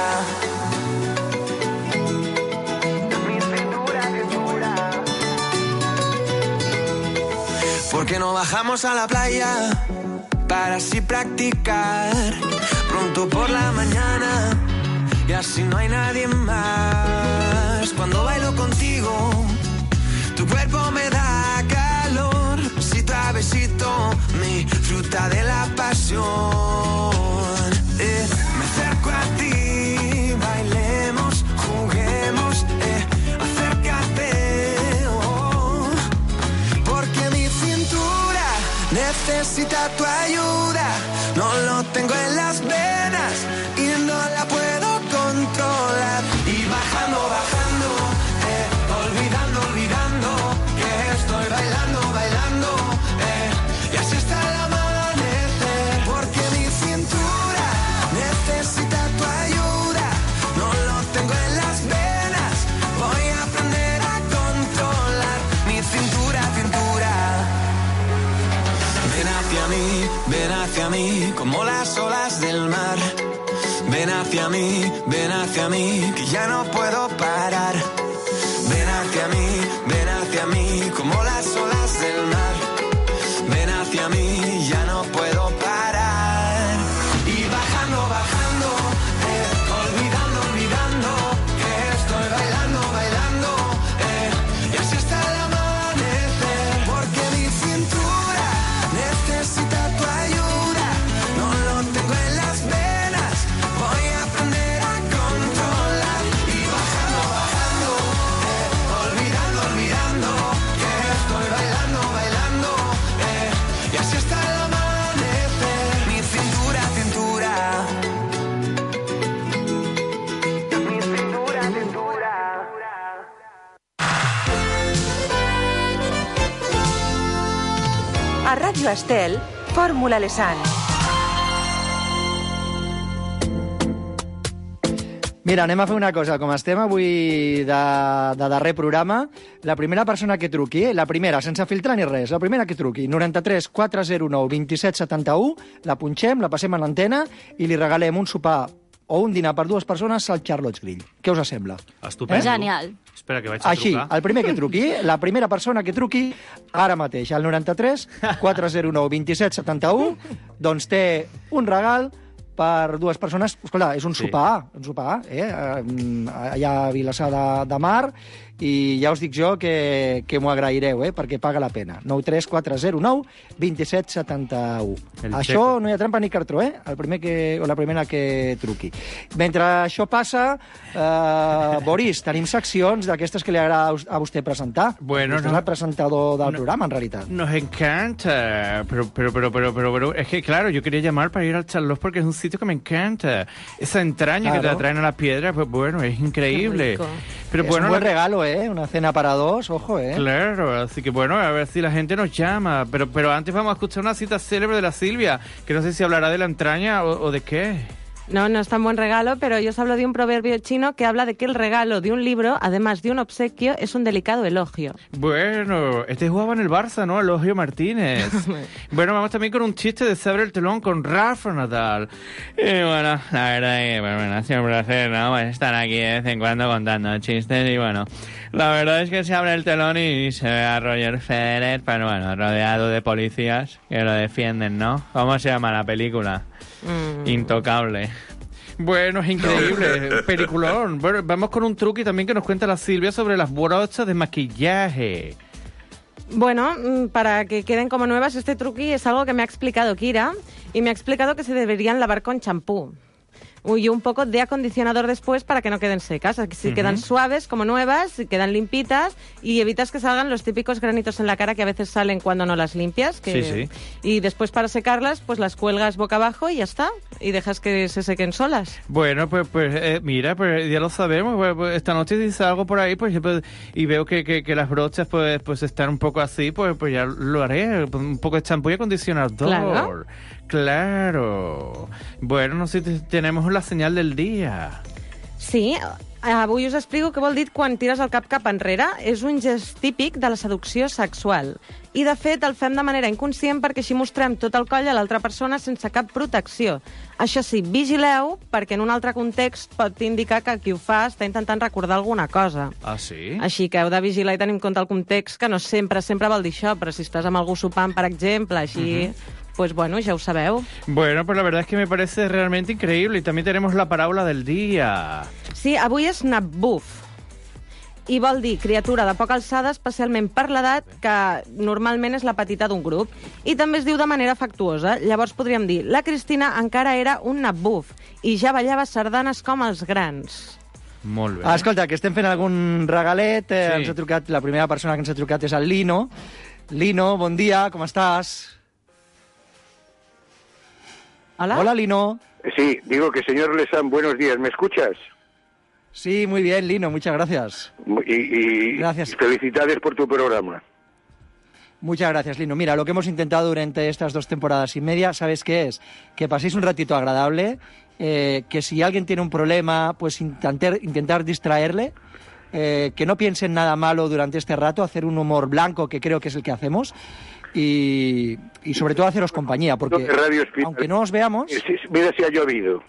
Speaker 18: ¿Por qué no bajamos a la playa para así practicar pronto por la mañana y así no hay nadie más? Cuando bailo contigo, tu cuerpo me da calor, besito a besito, mi fruta de la pasión. Eh, me acerco a ti, bailemos, juguemos, eh, acércate, oh, porque mi cintura necesita tu ayuda. No lo tengo en las venas y no la puedo controlar. Y bajando, bajando, eh, olvidando, olvidando, que estoy bailando, bailando, eh, y así hasta el amanecer. Porque mi cintura necesita tu ayuda. No lo tengo en las venas, voy a aprender a controlar mi cintura, cintura. Ven hacia mí, ven hacia mí, como las olas del mar. Ven hacia mí, ven hacia mí, que ya no puedo parar. Ven hacia mí, ven hacia mí, como las olas del mar. Ven hacia mí, ya no puedo parar. Y bajando, bajando, eh, olvidando, olvidando, que estoy bailando, bailando, eh, y así hasta el amanecer. Porque mi cintura necesita tu ayuda. No lo tengo en las venas, voy a aprender a controlar. Y bajando, bajando, eh, olvidando, olvidando, que estoy bailando, bailando, eh, y así hasta el amanecer. Mi cintura, cintura. Mi cintura, cintura.
Speaker 13: A Ràdio Estel, Fórmula Lesan.
Speaker 6: Mira, anem a fer una cosa. Com estem avui de, de darrer programa, la primera persona que truqui, la primera, sense filtrar ni res, la primera que truqui, noranta-tres quatre zero nou vint set setanta-u, la punxem, la passem a l'antena i li regalem un sopar o un dinar per dues persones al Charlotte's Grill. Què us sembla?
Speaker 7: Estupendo.
Speaker 16: Genial.
Speaker 7: Espera que vaig a
Speaker 6: Així,
Speaker 7: trucar.
Speaker 6: el primer que truqui, la primera persona que truqui ara mateix, al noranta-tres quatre zero nou vint set setanta-u, doncs té un regal per dues persones. Escolta, és un
Speaker 7: Sí.
Speaker 6: sopar, un sopar, eh? allà a Vilassar de, de Mar, i ja us dic jo que, que m'ho agraireu, eh, perquè paga la pena. nou tres quatre zero nou dos set set u.
Speaker 7: El
Speaker 6: Això
Speaker 7: Checo.
Speaker 6: no hi ha trampa ni cartró, eh? El primer que, o la primera que truqui. Mentre això passa, eh, Boris, tenim seccions d'aquestes que li agrada a vostè presentar.
Speaker 7: Bueno,
Speaker 6: Vostè
Speaker 7: no.
Speaker 6: és el presentador del
Speaker 7: No.
Speaker 6: programa, en realitat.
Speaker 7: Nos encanta, pero, pero, pero, pero, pero, pero, es que claro, yo quería llamar para ir al Charlos porque es un sitio que me encanta. Esa entraña que
Speaker 6: Claro.
Speaker 7: te traen a la piedra, pues bueno, es increíble.
Speaker 6: rico.
Speaker 7: Pero
Speaker 6: es
Speaker 7: bueno,
Speaker 6: un buen
Speaker 7: la-
Speaker 6: regalo, ¿eh? Una cena para dos, ojo, ¿eh?
Speaker 7: Claro, así que bueno, a ver si la gente nos llama. Pero, pero antes vamos a escuchar una cita célebre de la Silvia, que no sé si hablará de la entraña o, o de qué.
Speaker 10: No, no es tan buen regalo, pero yo os hablo de un proverbio chino que habla de que el regalo de un libro, además de un obsequio, es un delicado elogio.
Speaker 7: Bueno, este jugaba en el Barça, ¿no? Elogio Martínez. Bueno, vamos también con un chiste de Se abre el telón con Rafa Nadal. Y bueno, la verdad es que pues, bueno, ha sido un placer, ¿no? Pues estar aquí de vez en cuando contando chistes y bueno, la verdad es que se abre el telón y se ve a Roger Federer, pero bueno, rodeado de policías que lo defienden, ¿no? ¿Cómo se llama la película?
Speaker 10: Mm.
Speaker 7: Intocable. Bueno, es increíble, peliculón. Bueno, vamos con un truqui también que nos cuenta la Silvia sobre las brochas de maquillaje.
Speaker 10: Bueno, mm, para que queden como nuevas, este truqui es algo que me ha explicado Kira y me ha explicado que se deberían lavar con champú. Y un poco de acondicionador después para que no queden secas. Así
Speaker 19: Ujú.
Speaker 10: quedan suaves como nuevas, y quedan limpitas y evitas que salgan los típicos granitos en la cara que a veces salen cuando no las limpias. Que...
Speaker 7: Sí, sí.
Speaker 10: Y después para secarlas, pues las cuelgas boca abajo y ya está. Y dejas que se sequen solas.
Speaker 7: Bueno, pues, pues eh, mira, pues ya lo sabemos. Pues, pues, esta noche dice algo por ahí, pues, pues, y veo que, que, que las brochas pues, pues están un poco así, pues, pues ya lo haré. Un poco de champú y acondicionador.
Speaker 10: Claro.
Speaker 7: Claro. Bueno, no sé si tenemos la señal del día.
Speaker 10: Sí, avui us explico què vol dir quan tires el cap cap enrere. És un gest típic de la seducció sexual. I, de fet, el fem de manera inconscient perquè així mostrem tot el coll a l'altra persona sense cap protecció. Això sí, vigileu, perquè en un altre context pot indicar que qui ho fa està intentant recordar alguna cosa.
Speaker 7: Ah, sí?
Speaker 10: Així que heu de vigilar i tenir en compte el context, que no sempre, sempre vol dir això, però si estàs amb algú sopant, per exemple, així...
Speaker 7: Ujú.
Speaker 10: Pues bueno, ja ho sabeu.
Speaker 7: Bueno, pues la verdad es que me parece realmente increíble. Y también tenemos la parábola del día.
Speaker 10: Sí, avui és Nabuf. I vol dir criatura de poca alçada, especialment per l'edat, que normalment és la petita d'un grup. I també es diu de manera afectuosa. Llavors podríem dir, la Cristina encara era un Nabuf i ja ballava sardanes com els grans.
Speaker 7: Molt bé.
Speaker 6: Ah, escolta, que estem fent algun regalet. Eh,
Speaker 7: Sí.
Speaker 6: ens ha trucat, la primera persona que ens ha trucat és el Lino. Lino, bon dia, com estàs?
Speaker 10: Hola.
Speaker 6: Hola, Lino.
Speaker 19: Sí, digo que señor Lesan, buenos días, ¿me escuchas?
Speaker 6: Sí, muy bien, Lino, muchas gracias.
Speaker 19: Y, y
Speaker 6: Gracias.
Speaker 19: felicidades por tu programa.
Speaker 6: Muchas gracias, Lino. Mira, lo que hemos intentado durante estas dos temporadas y media, ¿sabes qué es? Que paséis un ratito agradable, eh, que si alguien tiene un problema, pues intentar, intentar distraerle, eh, que no piense en nada malo durante este rato, hacer un humor blanco, que creo que es el que hacemos, y, y sobre todo haceros compañía, porque
Speaker 19: De Radio Espí-
Speaker 6: aunque no os veamos...
Speaker 19: Sí, sí, mira si ha llovido.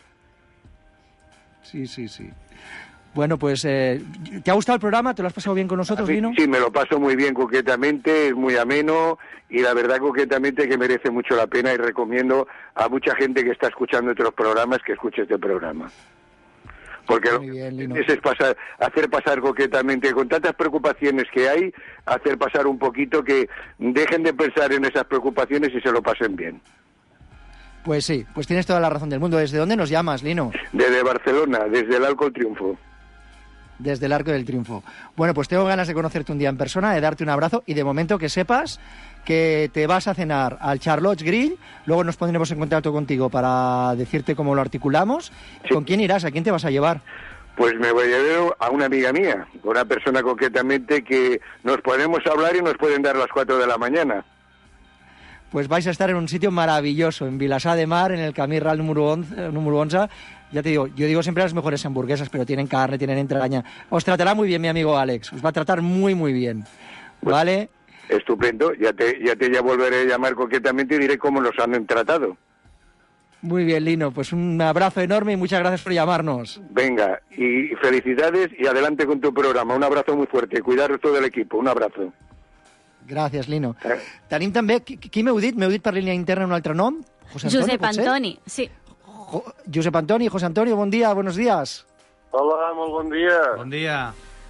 Speaker 6: Sí, sí, sí. Bueno, pues, eh, ¿te ha gustado el programa? ¿Te lo has pasado bien con nosotros,
Speaker 19: Sí,
Speaker 6: Lino?
Speaker 19: sí, me lo paso muy bien coquetamente, es muy ameno y la verdad coquetamente que merece mucho la pena y recomiendo a mucha gente que está escuchando otros programas que escuche este programa. Porque lo que es, es pasar, hacer pasar coquetamente, con tantas preocupaciones que hay, hacer pasar un poquito que dejen de pensar en esas preocupaciones y se lo pasen bien.
Speaker 6: Pues sí, pues tienes toda la razón del mundo. ¿Desde dónde nos llamas, Lino?
Speaker 19: Desde Barcelona, desde el Arco del Triunfo.
Speaker 6: Desde el Arco del Triunfo. Bueno, pues tengo ganas de conocerte un día en persona, de darte un abrazo y de momento que sepas que te vas a cenar al Charlotte's Grill. Luego nos pondremos en contacto contigo para decirte cómo lo articulamos. ¿Con quién irás? ¿A quién te vas a llevar?
Speaker 19: Pues me voy a llevar a una amiga mía, una persona coquetamente que nos podemos hablar y nos pueden dar las cuatro de la mañana.
Speaker 6: Pues vais a estar en un sitio maravilloso, en Vilassar de Mar, en el Camí Ral número once, número once. Ya te digo, yo digo siempre las mejores hamburguesas, pero tienen carne, tienen entraña. Os tratará muy bien mi amigo Alex, os va a tratar muy, muy bien. ¿Vale?
Speaker 19: Estupendo, ya te, ya te ya volveré a llamar coquetamente y diré cómo nos han tratado.
Speaker 6: Muy bien, Lino, pues un abrazo enorme y muchas gracias por llamarnos.
Speaker 19: Venga, y felicidades y adelante con tu programa. Un abrazo muy fuerte, cuidaros todo el equipo, un abrazo.
Speaker 6: Gràcies, Lino. Tenim també... Qui, qui m'heu dit? M'heu dit per línia interna un altre nom? José Antonio,
Speaker 16: Josep
Speaker 6: pot ser?
Speaker 16: Antoni, sí.
Speaker 6: Jo, Josep Antoni, José Antonio, bon dia, buenos días.
Speaker 20: Hola, molt bon dia.
Speaker 7: Bon dia.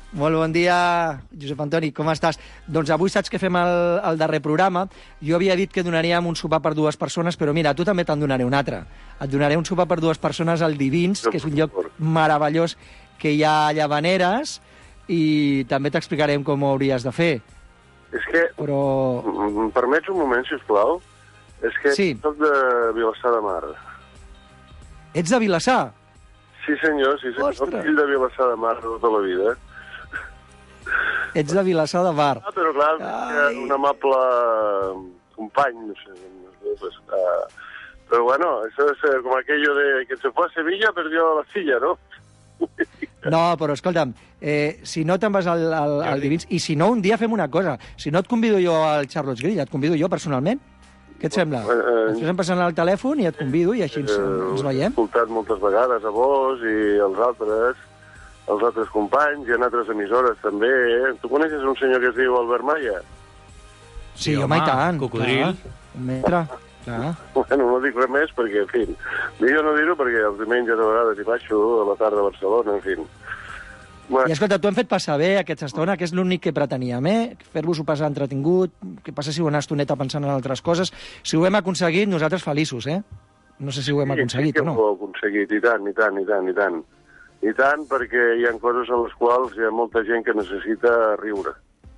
Speaker 6: Molt bon dia, Josep Antoni, com estàs? Doncs avui saps que fem el, el darrer programa. Jo havia dit que donaríem un sopar per dues persones, però mira, tu també te'n donaré un altre. Et donaré un sopar per dues persones al Divins, que és un lloc meravellós que hi ha llavaneres, i també t'explicarem com ho hauries de fer.
Speaker 20: És que...
Speaker 6: Però...
Speaker 20: Em permets un moment, sisplau? És que
Speaker 6: sí.
Speaker 20: soc de Vilassar de Mar.
Speaker 6: Ets de Vilassar?
Speaker 20: Sí, senyor, sí, senyor. Soc fill de Vilassar de Mar tota la vida.
Speaker 6: Ets de Vilassar de Mar.
Speaker 20: Ah, però clar, Ai. un amable company, no sé, no sé pues, uh, però bueno, això és com aquello de que se fue a Sevilla perdió la silla, ¿no?
Speaker 6: No, però escolta'm, eh, si no te'n vas al, al, al Divins, i si no, un dia fem una cosa. Si no et convido jo al Charlotte's Grill, et convido jo personalment. Què et sembla? Eh, eh, Després em passen el telèfon i et convido i així ens, eh, ens veiem.
Speaker 20: He escoltat moltes vegades a vos i els altres, els altres companys, i en altres emissores també. Eh? Tu coneixes un senyor que es diu Albert Maia?
Speaker 6: Sí, home, i tant.
Speaker 7: Cocodril.
Speaker 6: Un metre, clar.
Speaker 20: Bueno, no dic res més perquè, en fi, millor no dir-ho perquè els diumenges a vegades hi baixo a la tarda a Barcelona, en fi.
Speaker 6: Bueno. I escolta, tu hem fet passar bé aquesta estona, que és l'únic que preteníem, eh? Fer-vos-ho passar entretingut, que passéssiu una estoneta pensant en altres coses. Si ho hem aconseguit, nosaltres feliços, eh? No sé si ho hem
Speaker 20: sí,
Speaker 6: aconseguit
Speaker 20: sí
Speaker 6: o no.
Speaker 20: Sí, ho heu aconseguit, i tant, i tant, i tant, i tant. I tant, perquè hi ha coses en les quals hi ha molta gent que necessita riure.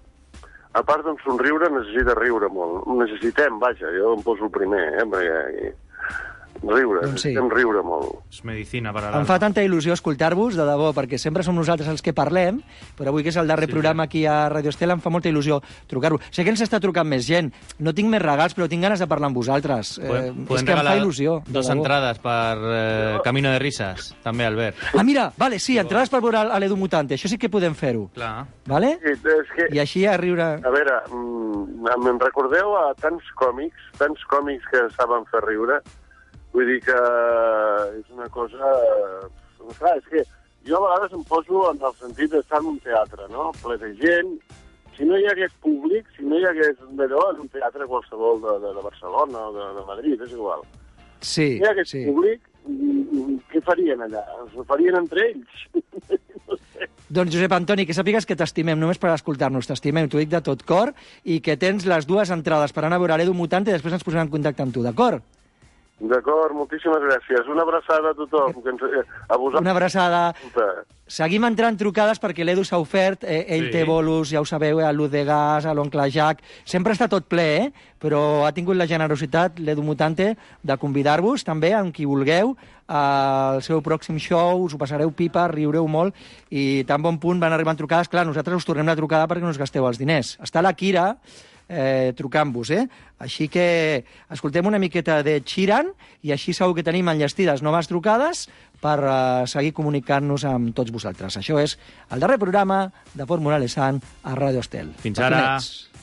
Speaker 20: A part d'un somriure, necessita riure molt. Necessitem, vaja, jo em poso el primer, eh? Perquè... riure, doncs sí. Necessitem riure molt.
Speaker 7: És medicina per a l'alma.
Speaker 6: Em fa tanta il·lusió escoltar-vos, de debò, perquè sempre som nosaltres els que parlem, però avui que és el darrer sí, programa aquí a Radio Estel em fa molta il·lusió trucar-vos. Sé que ens està trucant més gent, no tinc més regals, però tinc ganes de parlar amb vosaltres.
Speaker 7: Podem,
Speaker 6: eh,
Speaker 7: podem
Speaker 6: és que em fa il·lusió.
Speaker 7: Dos entrades per eh, Camino de Risas, també, Albert.
Speaker 6: Ah, mira, vale, sí, entrades per veure l'Edu Mutante, això sí que podem fer-ho.
Speaker 7: Clar.
Speaker 6: Vale?
Speaker 20: Sí, és que...
Speaker 6: I així a riure...
Speaker 20: A veure, me'n recordeu a tants còmics, tants còmics que saben fer riure. Vull dir que és una cosa... Clar, és que jo a vegades em poso en el sentit d'estar en un teatre, no? Ple de gent. Si no hi hagués públic, si no hi hagués d'allò, en un teatre qualsevol de, de, de Barcelona o de, de Madrid, és igual.
Speaker 6: Sí,
Speaker 20: si hi hagués
Speaker 6: sí.
Speaker 20: públic, què farien allà? Es farien entre ells? No sé.
Speaker 6: Doncs, Josep Antoni, que sàpigues que t'estimem només per escoltar-nos. T'estimem, t'ho dic de tot cor, i que tens les dues entrades per anar a veure l'Edu Mutante i després ens posarem en contacte amb tu, d'acord?
Speaker 20: D'acord, moltíssimes gràcies. Una abraçada a tothom. Que ens, a vosaltres.
Speaker 6: Una abraçada. Seguim entrant trucades perquè l'Edu s'ha ofert. Eh, ell sí. té bolos, ja ho sabeu, a l'U de Gas, a l'Oncle Jack. Sempre està tot ple, eh? Però ha tingut la generositat, l'Edu Mutante, de convidar-vos també, amb qui vulgueu, al seu pròxim show. Us ho passareu pipa, riureu molt, i tan bon punt van arribant trucades. Clar, nosaltres us tornem la trucada perquè no us gasteu els diners. Està la Kira... Eh, trucant-vos, eh? Així que escoltem una miqueta de Chiran i així segur que tenim enllestides noves trucades per eh, seguir comunicant-nos amb tots vosaltres. Això és el darrer programa de Fórmula Lesan a Radio Estel.
Speaker 7: Fins ara.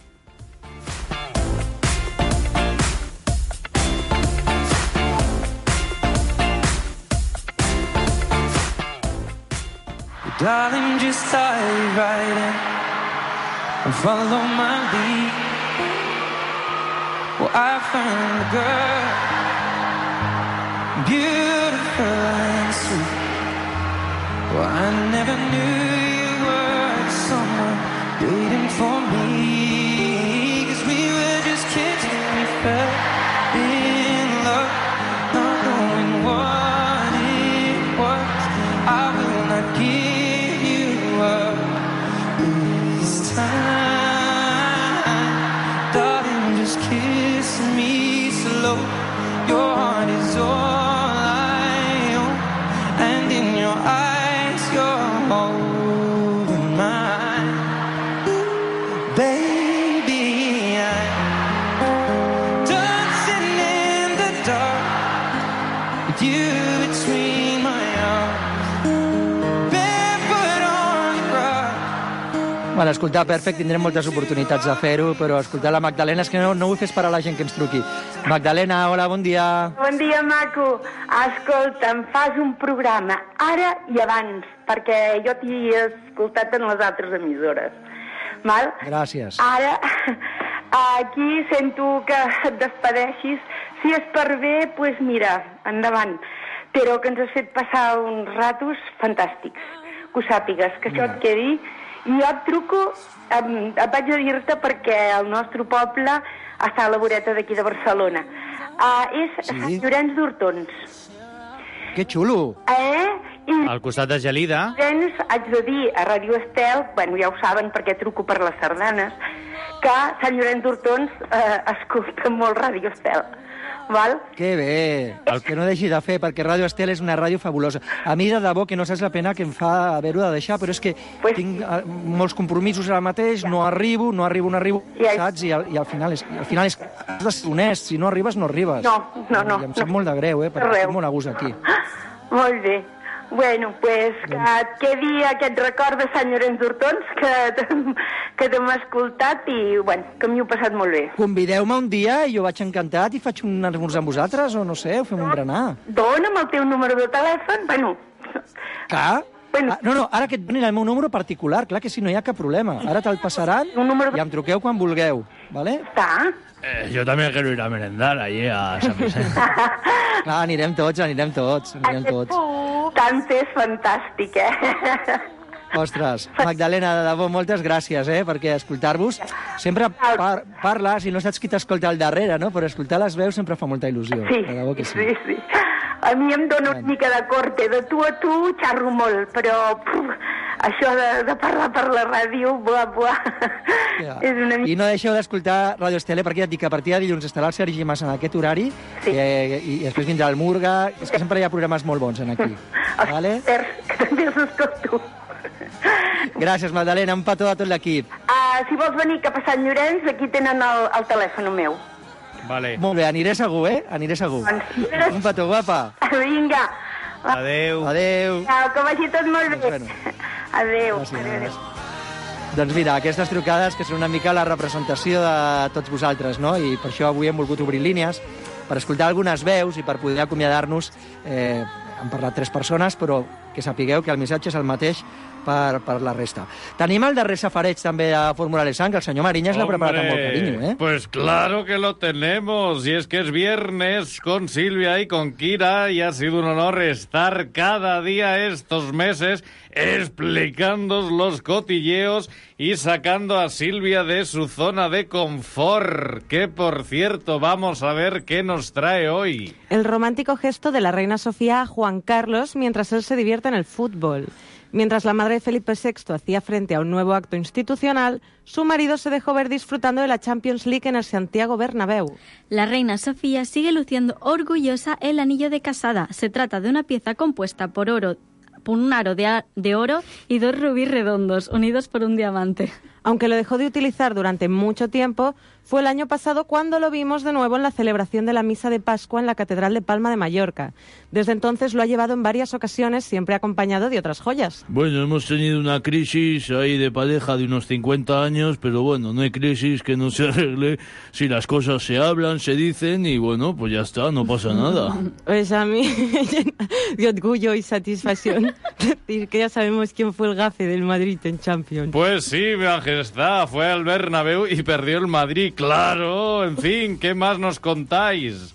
Speaker 18: Darling, just dive right in and follow my lead. Well, I found a girl, beautiful and sweet. Well, I never knew you were someone waiting for me. 'Cause we were just kids when we fell in love, not knowing what it was. I will not give you up this time. Darling, just kiss me slow. Your heart is all I own, and in your eyes you're holding mine. Baby, I'm dancing in the dark with you between my arms, barefoot on the ground.
Speaker 6: Bueno, escoltar, perfecte, tindrem moltes oportunitats de fer-ho, però escoltar la Magdalena, és que no, no vull fer esperar la gent que ens truqui. Magdalena, hola, bon dia.
Speaker 21: Bon dia, maco. Escolta, em fas un programa ara i abans, perquè jo t'hi he escoltat en les altres emissores. Val?
Speaker 6: Gràcies.
Speaker 21: Ara, aquí sento que et despedeixis. Si és per bé, doncs pues mira, endavant. Però que ens has fet passar uns ratos fantàstics. Que ho sàpigues, que això et quedi I jo et truco, em, et vaig a dir-te perquè el nostre poble està a la voreta d'aquí de Barcelona. Uh, és sí. Sant Llorenç d'Hortons.
Speaker 6: Que xulo!
Speaker 21: Eh? I
Speaker 7: al costat de Gelida.
Speaker 21: Llorenç, haig de dir a Ràdio Estel, bueno, ja ho saben perquè truco per les sardanes, que Sant Llorenç d'Hortons eh, escolta molt Ràdio Estel. Val?
Speaker 6: Que bé! El que no deixi de fer, perquè Ràdio Estel és una ràdio fabulosa. A mi, de debò, que no saps la pena que em fa haver-ho de deixar, però és que pues... tinc uh, molts compromisos ara mateix, ja. no arribo, no arribo, no arribo, ja. saps? I al, i al final és, al final és has de ser honest, si no arribes, no arribes.
Speaker 21: No, no, no.
Speaker 6: I em sap
Speaker 21: no.
Speaker 6: molt de greu, eh, perquè estic molt a gust aquí.
Speaker 21: Molt bé. Bueno, pues que et quedi aquest record de Sant Llorenç d'Hortons, que, que t'hem escoltat i, bueno, que m'hi he passat molt bé.
Speaker 6: Convideu-me un dia i jo vaig encantat i faig un esmorzar amb vosaltres, o no sé, ho fem un berenar.
Speaker 21: Dona'm el teu número de telèfon, bueno...
Speaker 6: Clar. Bueno. Ah, no, no, ara que et donin el meu número particular, clar que sí, no hi ha cap problema. Ara te'l passaran de... i em truqueu quan vulgueu, ¿vale?
Speaker 21: Està.
Speaker 9: Eh, yo también quiero ir a merendar allí a San Vicente.
Speaker 6: Clar, anirem tots, anirem tots, anirem tots.
Speaker 21: Tant és fantàstic, eh?
Speaker 6: Ostres, Magdalena, de debò, moltes gràcies, eh? Perquè escoltar-vos sempre par parles i no saps qui t'escolta al darrere, no? Però escoltar les veus sempre fa molta il·lusió.
Speaker 21: Sí,
Speaker 6: de debò que sí.
Speaker 21: sí, sí. A mi em dóna una mica de corte, de tu a tu xarro molt, però puf, això de, de parlar per la ràdio, buah, buah,
Speaker 6: ja.
Speaker 21: és una mica...
Speaker 6: I no deixeu d'escoltar Ràdio Estel, perquè ja et dic que a partir de dilluns estarà el Sergi Mas en aquest horari, sí. eh, i, i després vindrà el Murga, és que sempre hi ha programes molt bons en aquí. Vale?
Speaker 21: Que també els escolto.
Speaker 6: Gràcies, Magdalena, un petó a tot l'equip.
Speaker 21: Uh, si vols venir cap a Sant Llorenç, aquí tenen el, el telèfon meu.
Speaker 7: Vale.
Speaker 6: Molt bé, aniré segur, eh? Aniré segur. Un petó, guapa.
Speaker 21: Vinga.
Speaker 7: Adéu.
Speaker 6: Adéu.
Speaker 21: Adéu, que vagi tot molt bé. Bueno. Adéu.
Speaker 6: Gràcies.
Speaker 21: Adéu.
Speaker 6: Doncs mira, aquestes trucades que són una mica la representació de tots vosaltres, no? I per això avui hem volgut obrir línies per escoltar algunes veus i per poder acomiadar-nos. Eh, han parlat tres persones, però que sapigueu que el missatge és el mateix per, per la resta. Tenim el darrer safareig també de Fórmula Lesan, que el senyor Mariñas l'ha preparat amb molt carinyo, ¿eh?
Speaker 7: Pues claro que lo tenemos, y es que es viernes con Silvia y con Kira, y ha sido un honor estar cada día estos meses explicándoos los cotilleos y sacando a Silvia de su zona de confort, que por cierto, vamos a ver qué nos trae hoy.
Speaker 10: El romántico gesto de la reina Sofía a Juan Carlos mientras él se divierte en el fútbol. Mientras la madre de Felipe sexto hacía frente a un nuevo acto institucional, su marido se dejó ver disfrutando de la Champions League en el Santiago Bernabéu.
Speaker 16: La reina Sofía sigue luciendo orgullosa el anillo de casada. Se trata de una pieza compuesta por oro, por un aro de, de oro y dos rubíes redondos unidos por un diamante.
Speaker 10: Aunque lo dejó de utilizar durante mucho tiempo, fue el año pasado cuando lo vimos de nuevo en la celebración de la Misa de Pascua en la Catedral de Palma de Mallorca. Desde entonces lo ha llevado en varias ocasiones, siempre acompañado de otras joyas.
Speaker 5: Bueno, hemos tenido una crisis ahí de pareja de unos cincuenta años, pero bueno, no hay crisis que no se arregle si las cosas se hablan, se dicen y bueno, pues ya está, no pasa nada.
Speaker 10: Pues a mí de orgullo y satisfacción decir que ya sabemos quién fue el gafe del Madrid en Champions.
Speaker 7: Pues sí, mi majestad, fue al Bernabéu y perdió el Madrid. Claro, en fin, ¿qué más nos contáis?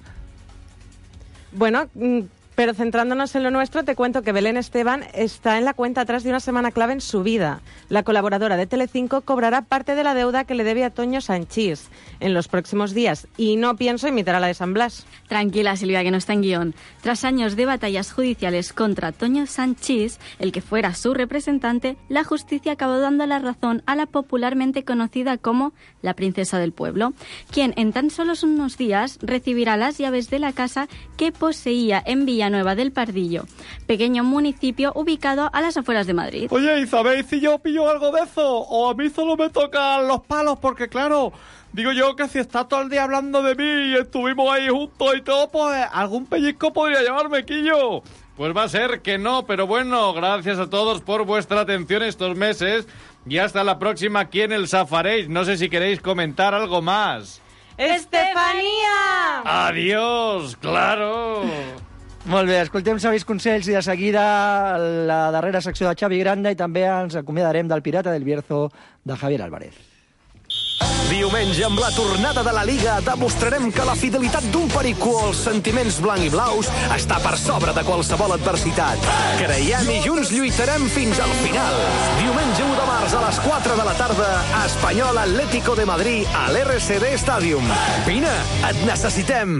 Speaker 10: Bueno, pero centrándonos en lo nuestro, te cuento que Belén Esteban está en la cuenta atrás de una semana clave en su vida. La colaboradora de Telecinco cobrará parte de la deuda que le debe a Toño Sanchís en los próximos días. Y no pienso imitar a la de San Blas.
Speaker 16: Tranquila, Silvia, que no está en guión. Tras años de batallas judiciales contra Toño Sanchís, el que fuera su representante, la justicia acabó dando la razón a la popularmente conocida como la princesa del pueblo, quien en tan solo unos días recibirá las llaves de la casa que poseía en Villanueva del Pardillo, pequeño municipio ubicado a las afueras de Madrid.
Speaker 7: Oye, ¿y sabéis si yo pillo algo de eso? ¿O a mí solo me tocan los palos? Porque claro, digo yo que si está todo el día hablando de mí y estuvimos ahí juntos y todo, pues algún pellizco podría llevarme, Quillo. Pues va a ser que no, pero bueno, gracias a todos por vuestra atención estos meses y hasta la próxima aquí en el Safareig. No sé si queréis comentar algo más.
Speaker 10: ¡Estefanía!
Speaker 7: ¡Adiós! ¡Claro!
Speaker 6: Molt bé, escoltem savis consells i de seguida la darrera secció de Xavi Granda i també ens acomiadarem del Pirata del Bierzo de Javier Álvarez.
Speaker 1: Diumenge, amb la tornada de la Liga, demostrarem que la fidelitat d'un pericú als sentiments blanc i blaus està per sobre de qualsevol adversitat. Creiem i junts lluitarem fins al final. Diumenge u de març a les quatre de la tarda, Espanyol Atlético de Madrid a l'R C D Stadium. Vine, et necessitem!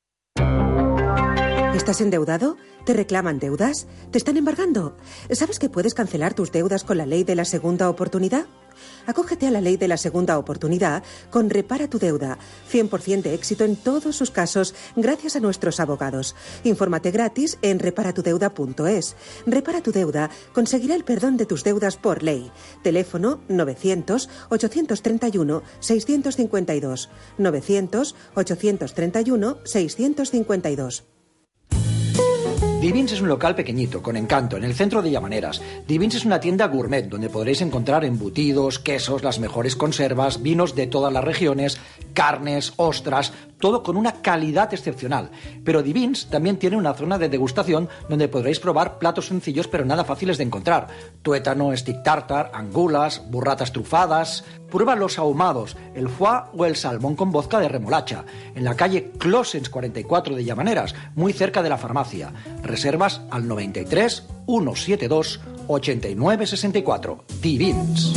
Speaker 13: ¿Estás endeudado? ¿Te reclaman deudas? ¿Te están embargando? ¿Sabes que puedes cancelar tus deudas con la ley de la segunda oportunidad? Acógete a la ley de la segunda oportunidad con Repara tu Deuda. cien por ciento de éxito en todos sus casos gracias a nuestros abogados. Infórmate gratis en repara tu deuda punto es. Repara tu Deuda conseguirá el perdón de tus deudas por ley. Teléfono novecientos, ochocientos treinta y uno, seiscientos cincuenta y dos. novecientos, ochocientos treinta y uno, seiscientos cincuenta y dos.
Speaker 6: Divins es un local pequeñito, con encanto, en el centro de Llamaneras. Divins es una tienda gourmet, donde podréis encontrar embutidos, quesos, las mejores conservas, vinos de todas las regiones, carnes, ostras, todo con una calidad excepcional. Pero Divins también tiene una zona de degustación donde podréis probar platos sencillos pero nada fáciles de encontrar. Tuétano, stick tartar, angulas, burratas trufadas... Prueba los ahumados, el foie o el salmón con vodka de remolacha, en la calle Closens cuarenta y cuatro de Llamaneras, muy cerca de la farmacia. Reservas al noventa y tres, ciento setenta y dos, ochenta y nueve sesenta y cuatro. Divins.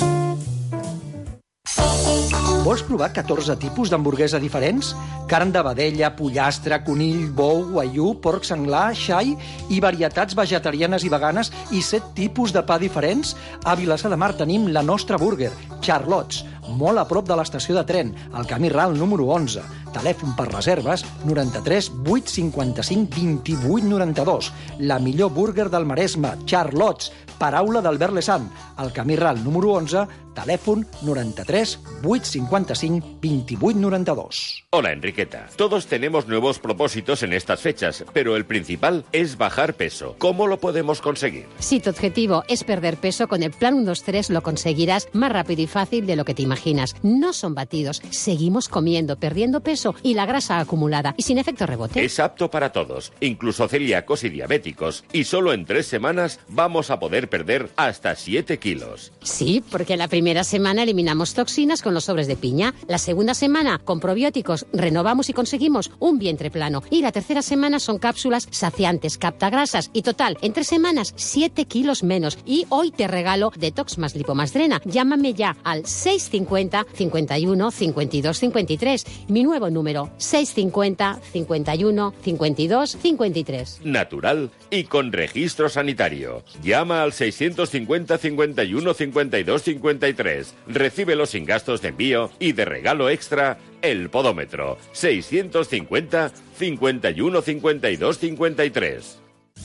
Speaker 6: Vols provar catorze tipus d'hamburguesa diferents? Carn de vedella, pollastre, conill, bou, guaiú, porc senglar, xai i varietats vegetarianes i veganes i set tipus de pa diferents? A Vilassar de Mar tenim la nostra burger, Charlots, molt a prop de l'estació de tren, al camí ral número onze. Telèfon per reserves noranta-tres, vuit cinquanta-cinc, vint-i-vuit noranta-dos. La millor burger del Maresme, Charlots, paraula d'Albert Lessant, al camí ral número onze, telèfon noranta-tres, vuit cinquanta-cinc, vint-i-vuit noranta-dos.
Speaker 14: Hola, Enriqueta. Todos tenemos nuevos propósitos en estas fechas, pero el principal es bajar peso. ¿Cómo lo podemos conseguir?
Speaker 15: Si tu objetivo es perder peso, con el Plan uno dos tres lo conseguirás más rápido y fácil de lo que te imaginas. No son batidos. Seguimos comiendo, perdiendo peso y la grasa acumulada y sin efecto rebote.
Speaker 14: Es apto para todos, incluso celíacos y diabéticos. Y solo en tres semanas vamos a poder perder hasta siete kilos.
Speaker 15: Sí, porque la primera semana eliminamos toxinas con los sobres de piña. La segunda semana, con probióticos, renovamos y conseguimos un vientre plano. Y la tercera semana son cápsulas saciantes, captagrasas. Y total, en tres semanas, siete kilos menos. Y hoy te regalo Detox más Lipo más Drena. Llámame ya al seis cincuenta, cincuenta y uno, cincuenta y dos, cincuenta y tres. Mi nuevo número, seis cincuenta, cincuenta y uno, cincuenta y dos, cincuenta y tres.
Speaker 14: Natural y con registro sanitario. Llama al seiscientos cincuenta, cincuenta y uno, cincuenta y dos, cincuenta y tres. Recíbelo sin gastos de envío y de regalo extra el podómetro. seiscientos cincuenta, cincuenta y uno, cincuenta y dos, cincuenta y tres.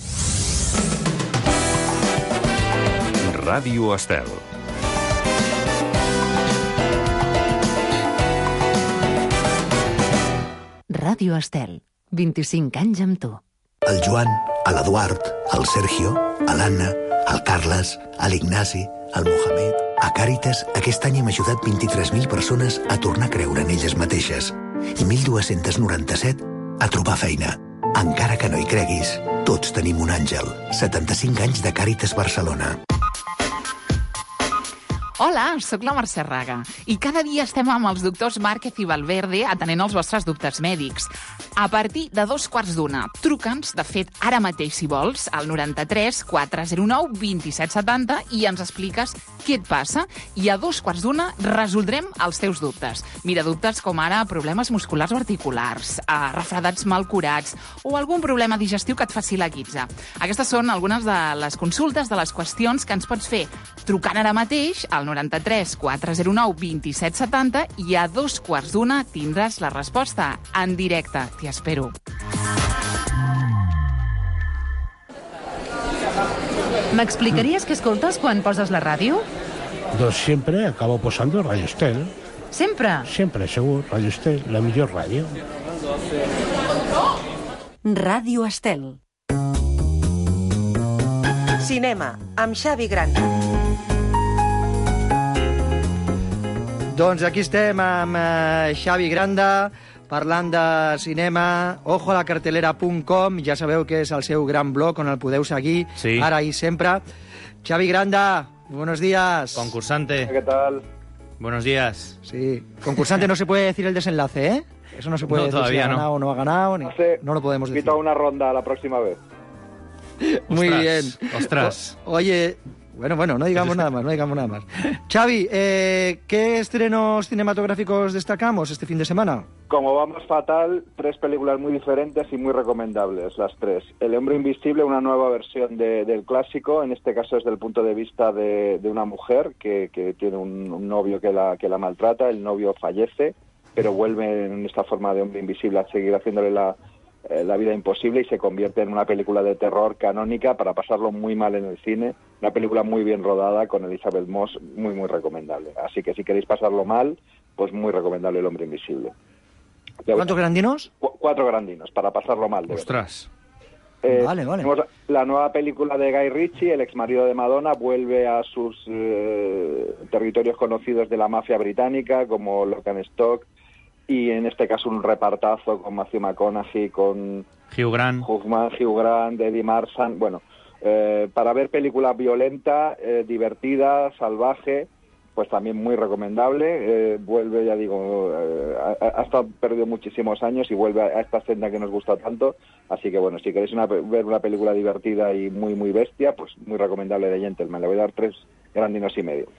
Speaker 22: Ràdio Estel.
Speaker 4: Ràdio Estel. vint-i-cinc anys amb tu.
Speaker 23: El Joan, l'Eduard, el Sergio, l'Anna, el Carles, l'Ignasi, el Mohamed... A Càritas, aquest any hem ajudat vint-i-tres mil persones a tornar a creure en elles mateixes i mil dos-cents noranta-set a trobar feina. Encara que no hi creguis, tots tenim un àngel. setanta-cinc anys de Càritas Barcelona.
Speaker 2: Hola, sóc la Mercè Raga i cada dia estem amb els doctors Márquez i Valverde atenent els vostres dubtes mèdics. A partir de dos quarts d'una, truca'ns, de fet, ara mateix, si vols, al noranta-tres, quatre zero nou, vint-i-set setanta i ens expliques què et passa i a dos quarts d'una resoldrem els teus dubtes. Mira, dubtes com ara problemes musculars o articulars, eh, refredats mal curats o algun problema digestiu que et faci la guitza. Aquestes són algunes de les consultes, de les qüestions que ens pots fer trucant ara mateix al noranta-tres, quatre zero nou, vint-i-set setanta i a dos quarts d'una tindràs la resposta en directe. T'hi espero.
Speaker 4: M'explicaries què escoltes quan poses la ràdio?
Speaker 24: Doncs siempre acabo posando Radio Estel.
Speaker 4: Sempre?
Speaker 24: Siempre, segur. Radio Estel, la millor ràdio.
Speaker 13: Ràdio Estel. Cinema, amb Xavi Granda.
Speaker 6: Doncs aquí estem amb eh, Xavi Granda, parlant de cinema, ojo a la cartelera punt com, ja sabeu que és el seu gran blog on el podeu seguir, sí. Ara i sempre. Xavi Granda, buenos días.
Speaker 7: Concursante.
Speaker 25: ¿Qué tal?
Speaker 7: Buenos días.
Speaker 6: Sí. Concursante, no se puede decir el desenlace, ¿eh? Eso no se puede
Speaker 7: No,
Speaker 6: decir si
Speaker 7: todavía
Speaker 6: ha
Speaker 7: no.
Speaker 6: ganado o no ha ganado. Ni...
Speaker 3: Hace-
Speaker 6: No lo podemos decir.
Speaker 3: Invito a una ronda la próxima vez.
Speaker 6: Muy
Speaker 7: Ostras,
Speaker 6: bien.
Speaker 7: ostras.
Speaker 6: O- oye, bueno, bueno, no digamos nada más, no digamos nada más. Xavi, eh, ¿qué estrenos cinematográficos destacamos este fin de semana?
Speaker 3: Como vamos fatal, tres películas muy diferentes y muy recomendables, las tres. El hombre invisible, una nueva versión de- del clásico, en este caso desde el punto de vista de, de una mujer que, que tiene un, un novio que la, que la maltrata, el novio fallece, pero vuelve en esta forma de hombre invisible a seguir haciéndole la, eh, la vida imposible y se convierte en una película de terror canónica para pasarlo muy mal en el cine. Una película muy bien rodada con Elizabeth Moss, muy, muy recomendable. Así que si queréis pasarlo mal, pues muy recomendable El hombre invisible.
Speaker 6: ¿Cuántos grandinos?
Speaker 3: Cu- cuatro grandinos, para pasarlo mal. de verdad.
Speaker 7: Ostras.
Speaker 3: Eh,
Speaker 6: Vale, vale.
Speaker 3: tenemos la nueva película de Guy Ritchie, el exmarido de Madonna, vuelve a sus eh, territorios conocidos de la mafia británica, como Lock and Stock, y en este caso un repartazo con Matthew McConaughey, con
Speaker 7: Hugh Grant.
Speaker 3: Hugh, Man- Hugh Grant, Eddie Marsan. Bueno, eh, para ver película violenta, eh, divertida, salvaje, pues también muy recomendable. Eh, vuelve, ya digo, eh, ha, ha estado perdido muchísimos años y vuelve a, a esta senda que nos gusta tanto. Así que bueno, si queréis una, ver una película divertida y muy, muy bestia, pues muy recomendable de Gentleman. Le voy a dar tres grandinos y medio.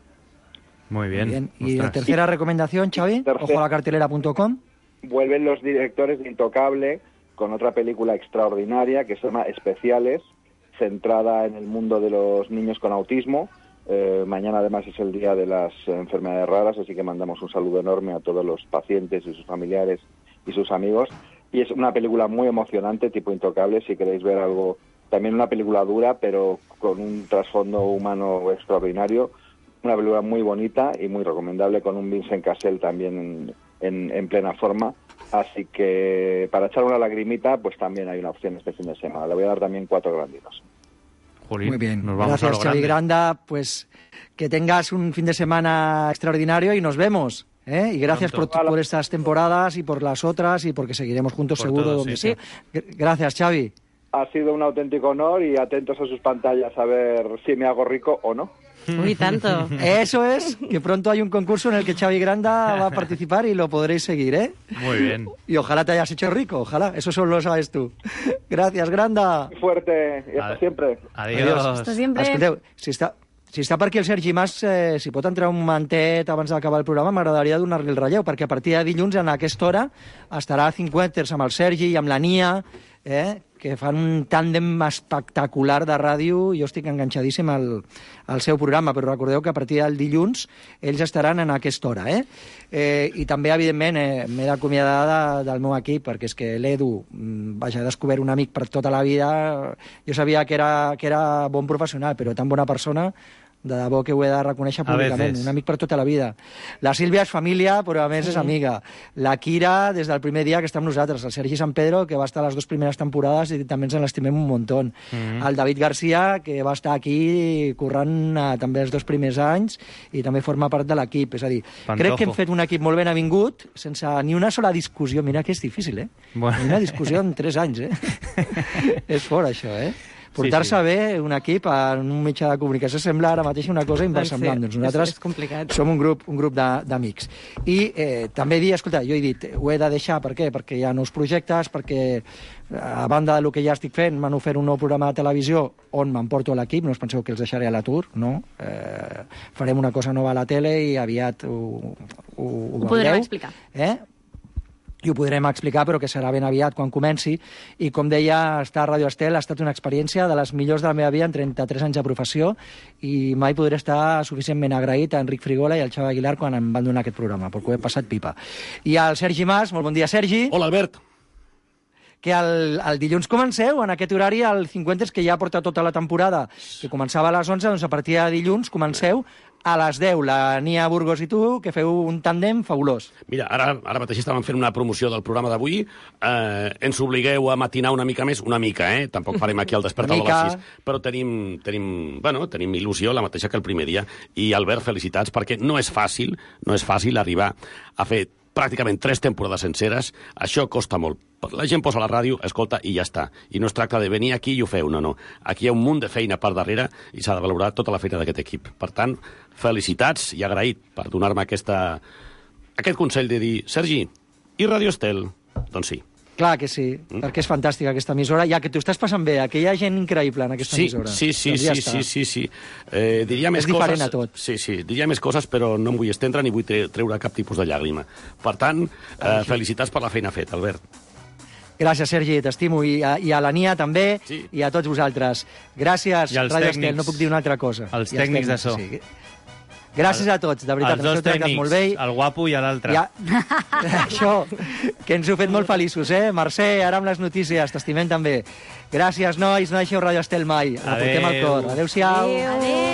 Speaker 7: Muy bien.
Speaker 6: Bien. Y la
Speaker 7: Ostras.
Speaker 6: tercera recomendación, Xavi,
Speaker 3: Tercera.
Speaker 6: ojo a la cartelera punto com.
Speaker 3: Vuelven los directores de Intocable con otra película extraordinaria que se llama Especiales, centrada en el mundo de los niños con autismo. Eh, mañana además es el día de las enfermedades raras, así que mandamos un saludo enorme a todos los pacientes y sus familiares y sus amigos. Y es una película muy emocionante, tipo Intocable, si queréis ver algo, también una película dura, pero con un trasfondo humano extraordinario. Una película muy bonita y muy recomendable, con un Vincent Cassel también en, en, en plena forma. Así que para echar una lagrimita, pues también hay una opción este fin de semana. Le voy a dar también cuatro grandinos.
Speaker 7: Jolín,
Speaker 6: Muy bien.
Speaker 7: nos vamos a
Speaker 6: Gracias,
Speaker 7: lo
Speaker 6: Xavi
Speaker 7: grande.
Speaker 6: Granda. Pues que tengas un fin de semana extraordinario y nos vemos. ¿eh? Y gracias por,
Speaker 7: Pronto.
Speaker 6: por estas temporadas y por las otras y porque seguiguemos juntos
Speaker 7: Por
Speaker 6: seguro
Speaker 7: todo,
Speaker 6: donde
Speaker 7: sí,
Speaker 6: sea. Gr- Gracias, Xavi.
Speaker 3: Ha sido un auténtico honor y atentos a sus pantallas a ver si me hago rico o no.
Speaker 10: Uy, tanto.
Speaker 6: Eso es, que pronto hay un concurso en el que Xavi Granda va a participar y lo podréis seguir, ¿eh?
Speaker 7: Muy bien.
Speaker 6: Y ojalá te hayas hecho rico, ojalá. Eso solo lo sabes tú. Gracias, Granda.
Speaker 3: Fuerte y hasta
Speaker 7: Ad-
Speaker 3: siempre.
Speaker 7: Adiós.
Speaker 16: Hasta siempre.
Speaker 6: Escolteu, si està, si està per aquí el Sergi Mas, eh, si pot entrar un momentet abans d'acabar el programa, m'agradaria donar-li el relleu, perquè a partir de dilluns, en aquesta hora, estarà a Cinquenters amb el Sergi i amb la Nia, eh, que fan un tàndem espectacular de ràdio. Jo estic enganxadíssim al, al seu programa, però recordeu que a partir del dilluns ells estaran en aquesta hora. Eh? Eh, I també, evidentment, eh, m'he d'acomiadar de, del meu equip, perquè és que l'Edu, mm, vaja, he descobert un amic per tota la vida. Jo sabia que era, que era bon professional, però tan bona persona, de debò que ho he de reconèixer
Speaker 7: A
Speaker 6: públicament.
Speaker 7: veces.
Speaker 6: Un amic per tota la vida. La Sílvia és família, però a més és amiga. La Kira, des del primer dia que està amb nosaltres. El Sergi San Pedro, que va estar les dues primeres temporades i també ens l'estimem un muntó.
Speaker 7: Mhm.
Speaker 6: El David Garcia, que va estar aquí currant eh, també els dos primers anys i també forma part de l'equip. És a dir,
Speaker 7: Pantojo.
Speaker 6: crec que hem fet un equip molt ben avingut, sense ni una sola discussió. Mira que és difícil, eh?
Speaker 7: Bueno.
Speaker 6: Ni una discussió en tres anys, eh? És fort, això, eh? Portar-se
Speaker 7: sí.
Speaker 6: bé un equip en un mitjà de comunicació sembla ara mateix una cosa inversemblant.
Speaker 10: sí,
Speaker 6: Doncs nosaltres
Speaker 10: és- és complicat.
Speaker 6: som un grup, un grup de- d'amics. I eh, també dir, escolta, jo he dit, ho he de deixar, per què? Perquè hi ha nous projectes, perquè a banda del que ja estic fent, m'han ofert un nou programa de televisió on m'emporto l'equip, no us penseu que els deixaré a l'atur, no? Eh, farem una cosa nova a la tele i aviat ho, ho, ho,
Speaker 16: Ho podrem
Speaker 6: veureu.
Speaker 16: explicar.
Speaker 6: Eh? I ho podrem explicar, però que serà ben aviat quan comenci. I, com deia, estar a Ràdio Estel ha estat una experiència de les millors de la meva vida en trenta-tres anys de professió i mai podré estar suficientment agraït a Enric Frigola i al Xavi Aguilar quan em van donar aquest programa, perquè ho he passat pipa. I al Sergi Mas, molt bon dia, Sergi.
Speaker 8: Hola, Albert.
Speaker 6: Que el, el dilluns comenceu en aquest horari al Cinquentes, que ja porta tota la temporada, que començava a les onze, doncs a partir de dilluns comenceu a les deu, la Nia Burgos i tu, que feu un tàndem fabulós.
Speaker 8: Mira, ara, ara mateix estàvem fent una promoció del programa d'avui. Eh, ens obligueu a matinar una mica més, una mica, eh? Tampoc farem aquí el despertador
Speaker 6: Una
Speaker 8: a
Speaker 6: mica.
Speaker 8: les sis. Però tenim, tenim, bueno, tenim il·lusió, la mateixa que el primer dia. I, Albert, felicitats, perquè no és fàcil, no és fàcil arribar a fer pràcticament tres temporades senceres, això costa molt. La gent posa la ràdio, escolta, i ja està. I no es tracta de venir aquí i ho feu, no, no. Aquí hi ha un munt de feina per darrere i s'ha de valorar tota la feina d'aquest equip. Per tant, felicitats i agraït per donar-me aquesta, aquest consell de dir, Sergi, i Radio Estel? Doncs sí.
Speaker 6: Clar que sí, mm. perquè és fantàstica aquesta emissora, ja que t'ho estàs passant bé, que hi ha gent increïble en aquesta
Speaker 8: sí,
Speaker 6: emissora.
Speaker 8: Sí, sí,
Speaker 6: doncs ja
Speaker 8: sí, sí, sí, sí. Eh, diria més
Speaker 6: és diferent
Speaker 8: coses,
Speaker 6: a tot.
Speaker 8: Sí, sí, diria més coses, però no em vull estendre ni vull treure cap tipus de llàgrima. Per tant, eh, felicitats per la feina feta, Albert.
Speaker 6: Gràcies, Sergi, t'estimo, i a, i a la Nia també, sí. i a tots vosaltres. Gràcies, Ràdio Estel, no puc dir una altra cosa.
Speaker 7: Els tècnics de so.
Speaker 6: Sí. Gràcies a tots, de veritat.
Speaker 7: Els dos tècnics, molt bé. El guapo i l'altre. Ja...
Speaker 6: Això, que ens heu fet molt feliços, eh? Mercè, ara amb les notícies, t'estimem també. Gràcies, nois, no deixeu Ràdio Estel mai. La portem al cor. Adéu-siau.
Speaker 16: Adéu.